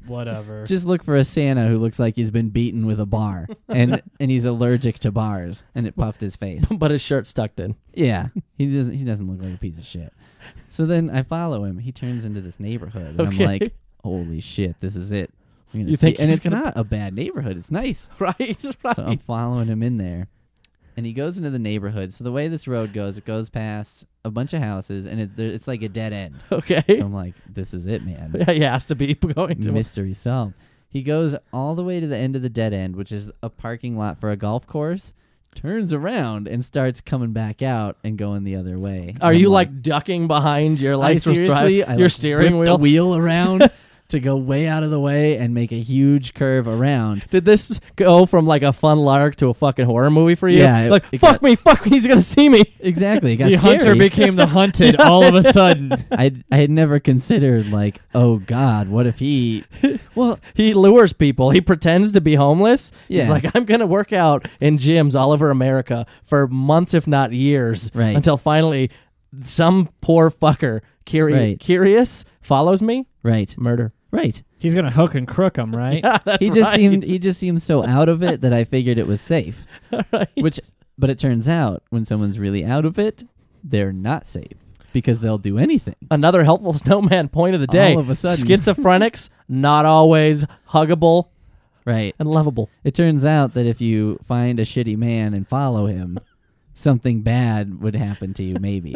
Whatever. Just look for a Santa who looks like he's been beaten with a bar, and and he's allergic to bars, and it puffed his face. But his shirt's tucked in. Yeah, he doesn't. He doesn't look like a piece of shit. So then I follow him. He turns into this neighborhood, and Okay. I'm like, "Holy shit, this is it." I'm gonna You see- think And he's it's gonna- not a bad neighborhood. It's nice. Right, right. So I'm following him in there, and he goes into the neighborhood. So the way this road goes, it goes past a bunch of houses, and it, there, it's like a dead end. okay. So I'm like, "This is it, man." Yeah, he has to be going to. Mystery solved. He goes all the way to the end of the dead end, which is a parking lot for a golf course, turns around and starts coming back out and going the other way. Are And you I'm like ducking behind your I lights or seriously, I your like steering whip the wheel? wheel around to go way out of the way and make a huge curve around. Did this go from like a fun lark to a fucking horror movie for you? Yeah, it- like it fuck got- me, fuck me, he's gonna see me. Exactly. It got The scary. hunter became the hunted all of a sudden. I I had never considered like, oh God, what if he? Well, He lures people. He pretends to be homeless. Yeah. He's like, I'm gonna work out in gyms all over America for months, if not years, Right. until finally some poor fucker, curi- Right. curious, follows me. right, Murder. right. He's gonna hook and crook him, right? Yeah, that's he just right. seemed he just seemed so out of it that I figured it was safe. Right. Which, but it turns out when someone's really out of it, they're not safe because they'll do anything. Another helpful snowman point of the day. All of a sudden. Schizophrenics, not always huggable Right. and lovable. It turns out that if you find a shitty man and follow him, something bad would happen to you. Maybe.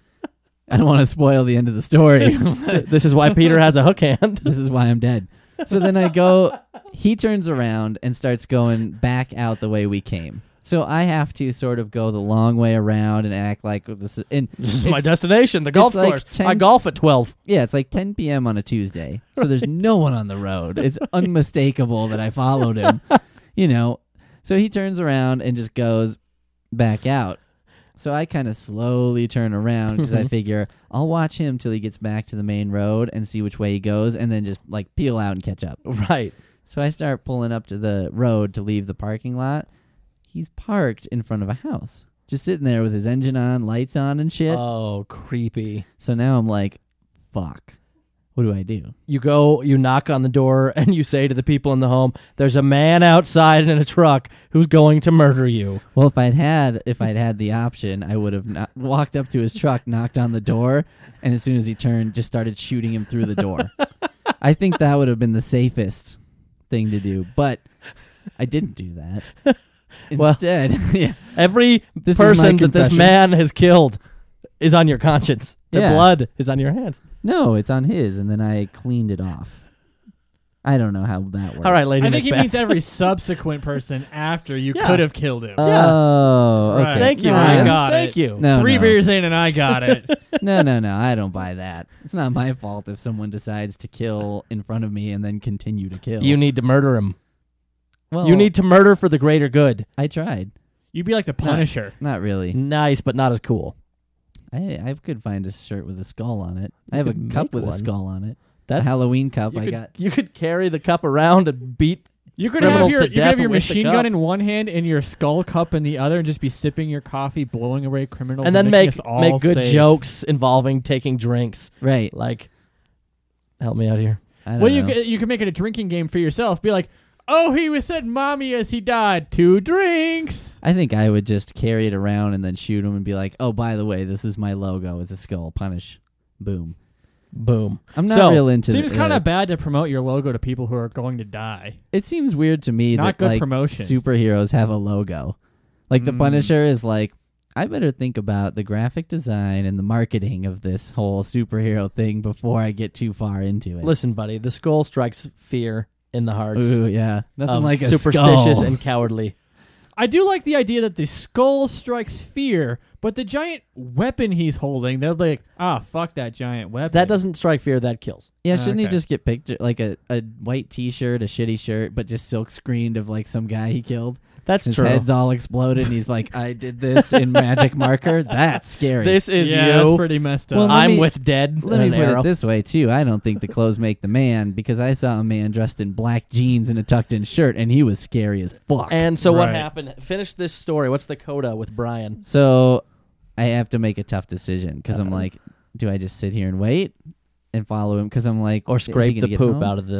I don't want to spoil the end of the story. This is why Peter has a hook hand. This is why I'm dead. So then I go, he turns around and starts going back out the way we came. So I have to sort of go the long way around and act like this is, and This is it's- my destination, the golf like course. ten I golf at twelve. Yeah, it's like ten p.m. on a Tuesday. So there's no one on the road. It's unmistakable that I followed him. You know, so he turns around and just goes back out. So I kind of slowly turn around because I figure I'll watch him till he gets back to the main road and see which way he goes and then just like peel out and catch up. Right. So I start pulling up to the road to leave the parking lot. He's parked in front of a house, just sitting there with his engine on, lights on and shit. Oh, creepy. So now I'm like, fuck. What do I do? You go, you knock on the door, and you say to the people in the home, there's a man outside in a truck who's going to murder you. Well, if I'd had if I'd had the option, I would have not walked up to his truck, knocked on the door, and as soon as he turned, just started shooting him through the door. I think that would have been the safest thing to do, but I didn't do that. Well, Instead, yeah, Every This is my person that this confession. man has killed is on your conscience. The Yeah. blood is on your hands. no, it's on his, and then I cleaned it off. I don't know how that works. All right, Lady I think he Macbeth. means every subsequent person after you Yeah. could have killed him. Oh, Right. okay. Thank you, No, I Ryan. got Thank it. you. No, Three no. beers in and I got it. no, no, no. I don't buy that. It's not my fault if someone decides to kill in front of me and then continue to kill. You need to murder him. well, You need to murder for the greater good. I tried. You'd be like the Punisher. Not really. Nice, but not as cool. I I could find a shirt with a skull on it. I have a could cup make with one. a skull on it. That's a Halloween cup you I could, got. You could carry the cup around and beat. You could have Criminals your to you could death have your with the machine cup. gun in one hand and your skull cup in the other, and just be sipping your coffee, blowing away criminals, And then making make us all make good safe. jokes involving taking drinks. Right. Like, help me out here. I don't Well, you know. could, you could make it a drinking game for yourself. Be like, oh, he was said mommy as he died. Two drinks. I think I would just carry it around and then shoot him and be like, "Oh, by the way, this is my logo. It's a skull. Punish." Boom. Boom. I'm not So, real into Seems the, kind uh, of bad to promote your logo to people who are going to die. It seems weird to me Not that good like promotion. superheroes have a logo. Like the Mm. Punisher is like, I better think about the graphic design and the marketing of this whole superhero thing before I get too far into it. Listen, buddy, the skull strikes fear in the hearts Ooh, yeah, nothing of like a superstitious skull. and cowardly. I do like the idea that the skull strikes fear, but the giant weapon he's holding, they'll be like, ah, fuck that giant weapon. That doesn't strike fear, that kills. Yeah, shouldn't he Okay. just get picture like a, a white T-shirt, a shitty shirt, but just silk screened of like some guy he killed? That's His true. head's all exploded, and he's like, "I did this in magic marker." That's scary. This is yeah, you. that's pretty messed up. Well, let I'm me- with dead Let and me an put arrow. it this way too. I don't think the clothes make the man because I saw a man dressed in black jeans and a tucked-in shirt, and he was scary as fuck. And so what Right. happened? Finish this story. What's the coda with Brian? so I have to make a tough decision because I'm Uh-oh. like, do I just sit here and wait and follow him? Because I'm like, Or is he scrape gonna the get poop home? out of the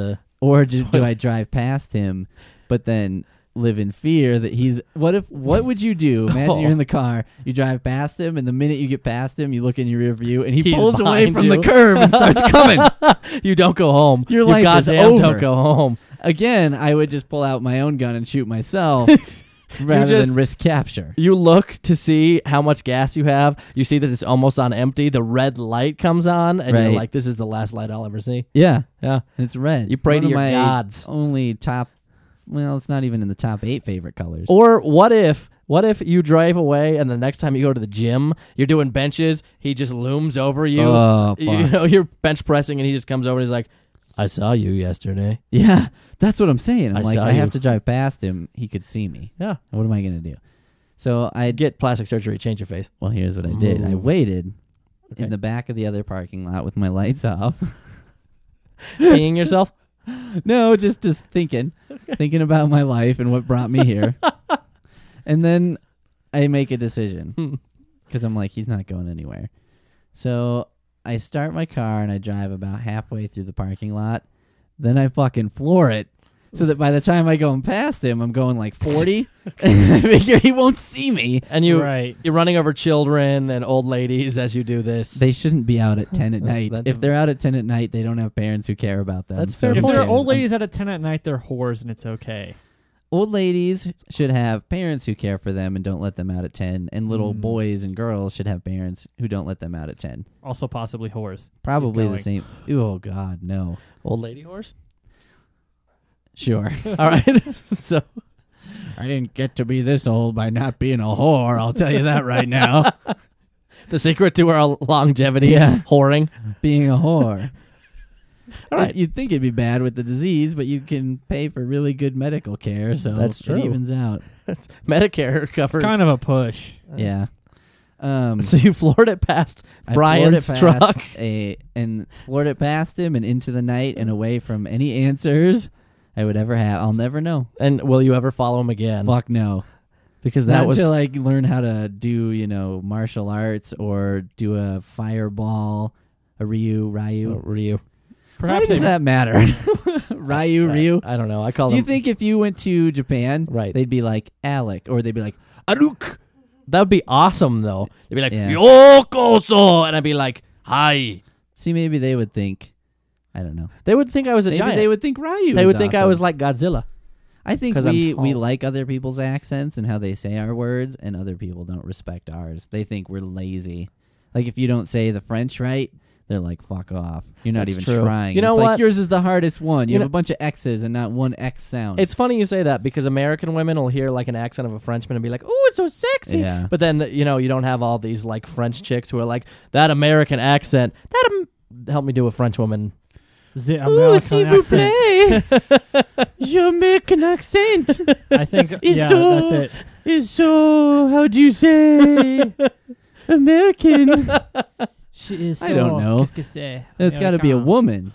Or do, do I drive past him, but then live in fear that he's... What if? What would you do? Imagine Oh. you're in the car, you drive past him, and the minute you get past him, you look in your rear view, and he He's pulls away behind from you. the curb and starts coming. You don't go home. Your you life is goddamn over. don't go home. Again, I would just pull out my own gun and shoot myself rather just- than risk capture. You look to see how much gas you have. You see that it's almost on empty. The red light comes on, and you're Right. like, "This is the last light I'll ever see." Yeah, Yeah. it's red. You pray One to of your my gods. Only top... Well, it's not even in the top eight favorite colors. Or what if what if you drive away and the next time you go to the gym, you're doing benches, he just looms over you. Oh, you fuck. know, you're bench pressing and he just comes over and he's like, "I saw you yesterday." Yeah, that's what I'm saying. I'm I like, saw I you. have to drive past him. He could see me. Yeah. What am I going to do? So I Get plastic surgery, change your face. Well, here's what I did. I Ooh. waited Okay. in the back of the other parking lot with my lights off. Peeing yourself? No, just just thinking, thinking about my life and what brought me here. And then I make a decision because I'm like, he's not going anywhere. So I start my car and I drive about halfway through the parking lot. Then I fucking floor it so that by the time I go past him, I'm going like forty. And I figure he won't see me. And you Right. you're running over children and old ladies as you do this. They shouldn't be out at ten at night. That's If a- they're out at ten at night, they don't have parents who care about them. That's So fair who If point. there are cares? old ladies out at ten at night, they're whores, and it's okay. Old ladies should have parents who care for them and don't let them out at ten, and little Mm. boys and girls should have parents who don't let them out at ten. Also, possibly whores. Probably the going. same. Oh, God, no. Old lady horse? Sure. All right. So I didn't get to be this old by not being a whore, I'll tell you that right now. the secret to our longevity, Yeah. whoring. Being a whore. All right. You'd think it'd be bad with the disease, but you can pay for really good medical care, so That's true. it evens out. Medicare covers. Kind of a push. Yeah. Um, So you floored it past I Brian's floored it past truck. a, and floored it past him and into the night and away from any answers I would ever have. I'll never know. And will you ever follow him again? Fuck no. Because that Not was until I learn how to do, you know, martial arts or do a fireball, a Ryu, Ryu. Oh, Ryu. Perhaps Why does they- that matter? Ryu, Ryu. I, I don't know. I call Do you him. think if you went to Japan, Right. they'd be like Alec, or they'd be like Aruk? That would be awesome, though. They'd be like, Yeah. Yokoso! And I'd be like, hi. See, maybe they would think. I don't know. They would think I was a Maybe giant. they would think Ryu. They is would think I awesome. was like Godzilla. I think 'Cause I'm we, we tall. like other people's accents and how they say our words, and other people don't respect ours. They think we're lazy. Like if you don't say the French right, they're like, "Fuck off! You're not That's even true. trying." You know it's what? Like yours is the hardest one. You, You have know- a bunch of X's and not one X sound. It's funny you say that because American women will hear like an accent of a Frenchman and be like, "Oh, it's so sexy." Yeah. But then you know you don't have all these like French chicks who are like that American accent. That um, help me do a French woman. The American accent. Je make an accent. I think, It's yeah, so- that's it. Is so. How'd you say? American. She is so... I don't know. qu'est-ce que c'est? It's got to be a American. woman.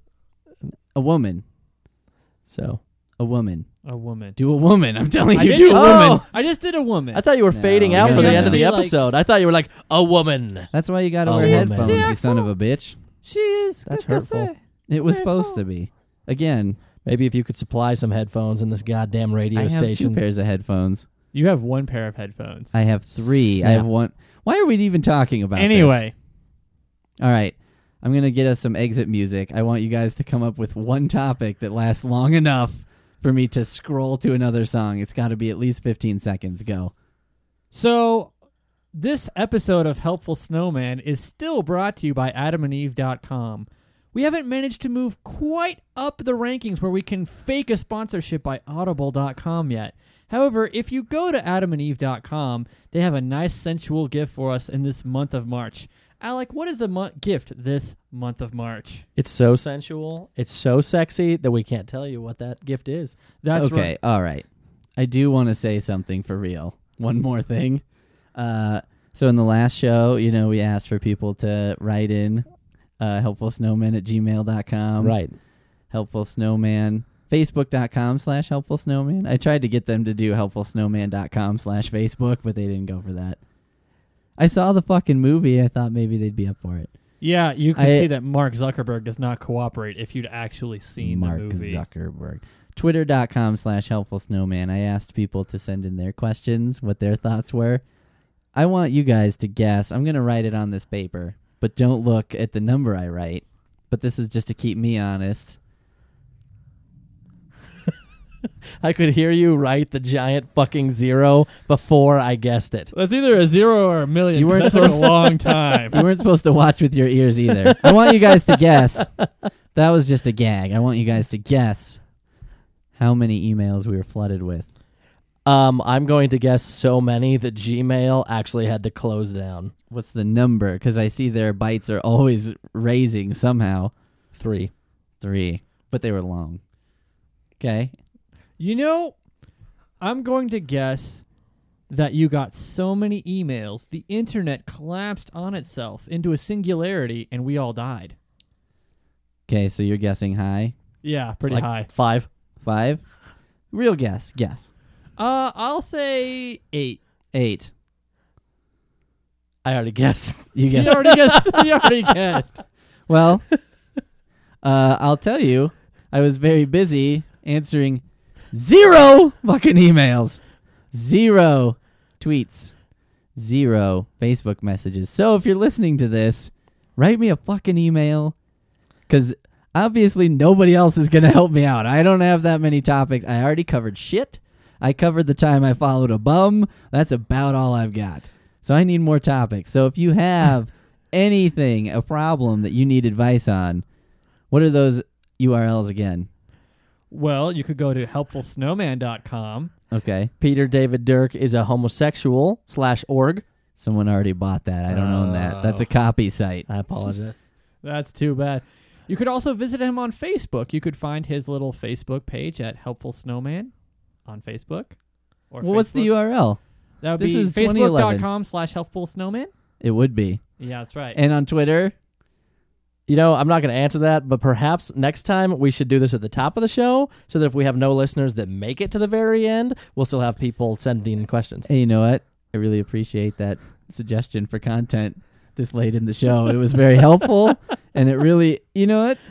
A woman. So A woman. A woman. Do a woman. I'm telling I you, did do a just- woman. I just did a woman. I thought you were No, fading you out for gotta the end of the be like- episode. I thought you were like a woman. That's why you got to Oh, wear woman. headphones, The you son of a accent. bitch. She is. That's qu'est-ce que hurtful. c'est? It was Very supposed cool. to be. Again, Maybe if you could supply some headphones in this goddamn radio I have station. two pairs of headphones. You have one pair of headphones. I have three. I Snap. have one. Why are we even talking about this? Anyway, All right. I'm going to get us some exit music. I want you guys to come up with one topic that lasts long enough for me to scroll to another song. It's got to be at least fifteen seconds. Go. so this episode of Helpful Snowman is still brought to you by adam and eve dot com. We haven't managed to move quite up the rankings where we can fake a sponsorship by audible dot com yet. However, if you go to adam and eve dot com, they have a nice sensual gift for us in this month of March. Alec, what is the mo- gift this month of March? It's so sensual. It's so sexy that we can't tell you what that gift is. That's okay. right. All right. I do want to say something for real. One more thing. Uh, so in the last show, you know, we asked for people to write in uh, helpfulsnowman at gmail dot com. right. Helpful Snowman. Facebook.com slash Helpful Snowman. I tried to get them to do helpfulsnowman.com slash Facebook, but they didn't go for that. I saw the fucking movie. I thought maybe they'd be up for it. Yeah, you can I- see that Mark Zuckerberg does not cooperate if you'd actually seen Mark the movie. Zuckerberg. Twitter.com slash helpful snowman. I asked people to send in their questions, what their thoughts were. I want you guys to guess. I'm going to write it on this paper, but don't look at the number I write. But this is just to keep me honest. I could hear you write the giant fucking zero before I guessed it. That's either a zero or a million. You weren't That took a supposed- long time. You weren't supposed to watch with your ears either. I want you guys to guess. That was just a gag. I want you guys to guess how many emails we were flooded with. Um, I'm going to guess so many that Gmail actually had to close down. What's the number? Because I see their bytes are always raising somehow. Three. Three. But they were long. Okay. You know, I'm going to guess that you got so many emails, the internet collapsed on itself into a singularity, and we all died. Okay, so you're guessing high? Yeah, pretty Like high. Five. Five? Real guess. Guess. Uh, I'll say eight. Eight. I already guessed. You You guessed. already guessed. You already guessed. Well, uh, I'll tell you, I was very busy answering zero fucking emails, zero tweets, zero Facebook messages. So if you're listening to this, write me a fucking email, because obviously nobody else is going to help me out. I don't have that many topics. I already covered shit. I covered the time I followed a bum. That's about all I've got. So I need more topics. So if you have anything, a problem that you need advice on, what are those U R Ls again? Well, you could go to helpful snowman dot com. Okay. Peter David Dirk is a homosexual slash org. Someone already bought that. I don't own that. That's a copy site. I apologize. That's too bad. You could also visit him on Facebook. You could find his little Facebook page at Helpful Snowman on Facebook. Or Well, what's the Facebook. U R L? That would this be is twenty eleven. facebook.com slash helpful snowman. It would be. Yeah, that's right. And on Twitter, You know, I'm not going to answer that, but perhaps next time we should do this at the top of the show so that if we have no listeners that make it to the very end, we'll still have people sending in questions. hey, you know what? I really appreciate that suggestion for content this late in the show. It was very helpful, and it really, you know what?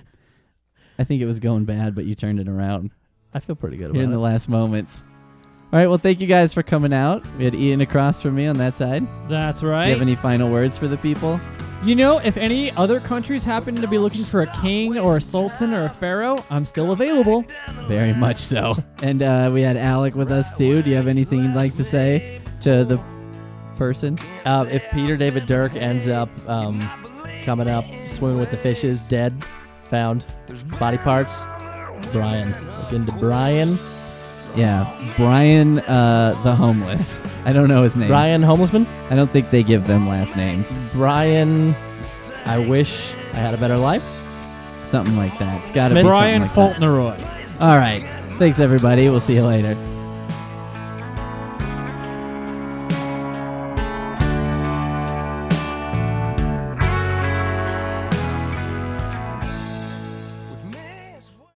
I think it was going bad, but you turned it around I feel pretty good here about in it. the last moments. All right, well, thank you guys for coming out. We had Ian across from me on that side. That's Do right. you have any final words for the people? You know, if any other countries happen to be looking for a king or a sultan or a pharaoh, I'm still available. Very much so. And uh, we had Alec with us, too. Do you have anything you'd like to say to the person? Uh, if Peter David Dirk ends up um, coming up, swimming with the fishes, dead, found, body parts, Brian. Look into Brian. Yeah, Brian uh, the Homeless. I don't know his name. Brian Homelessman? I don't think they give them last names. Brian, I wish I had a better life. Something like that. It's got to be Smith? Brian something like Fauntleroy. that. All right. Thanks, everybody. We'll see you later.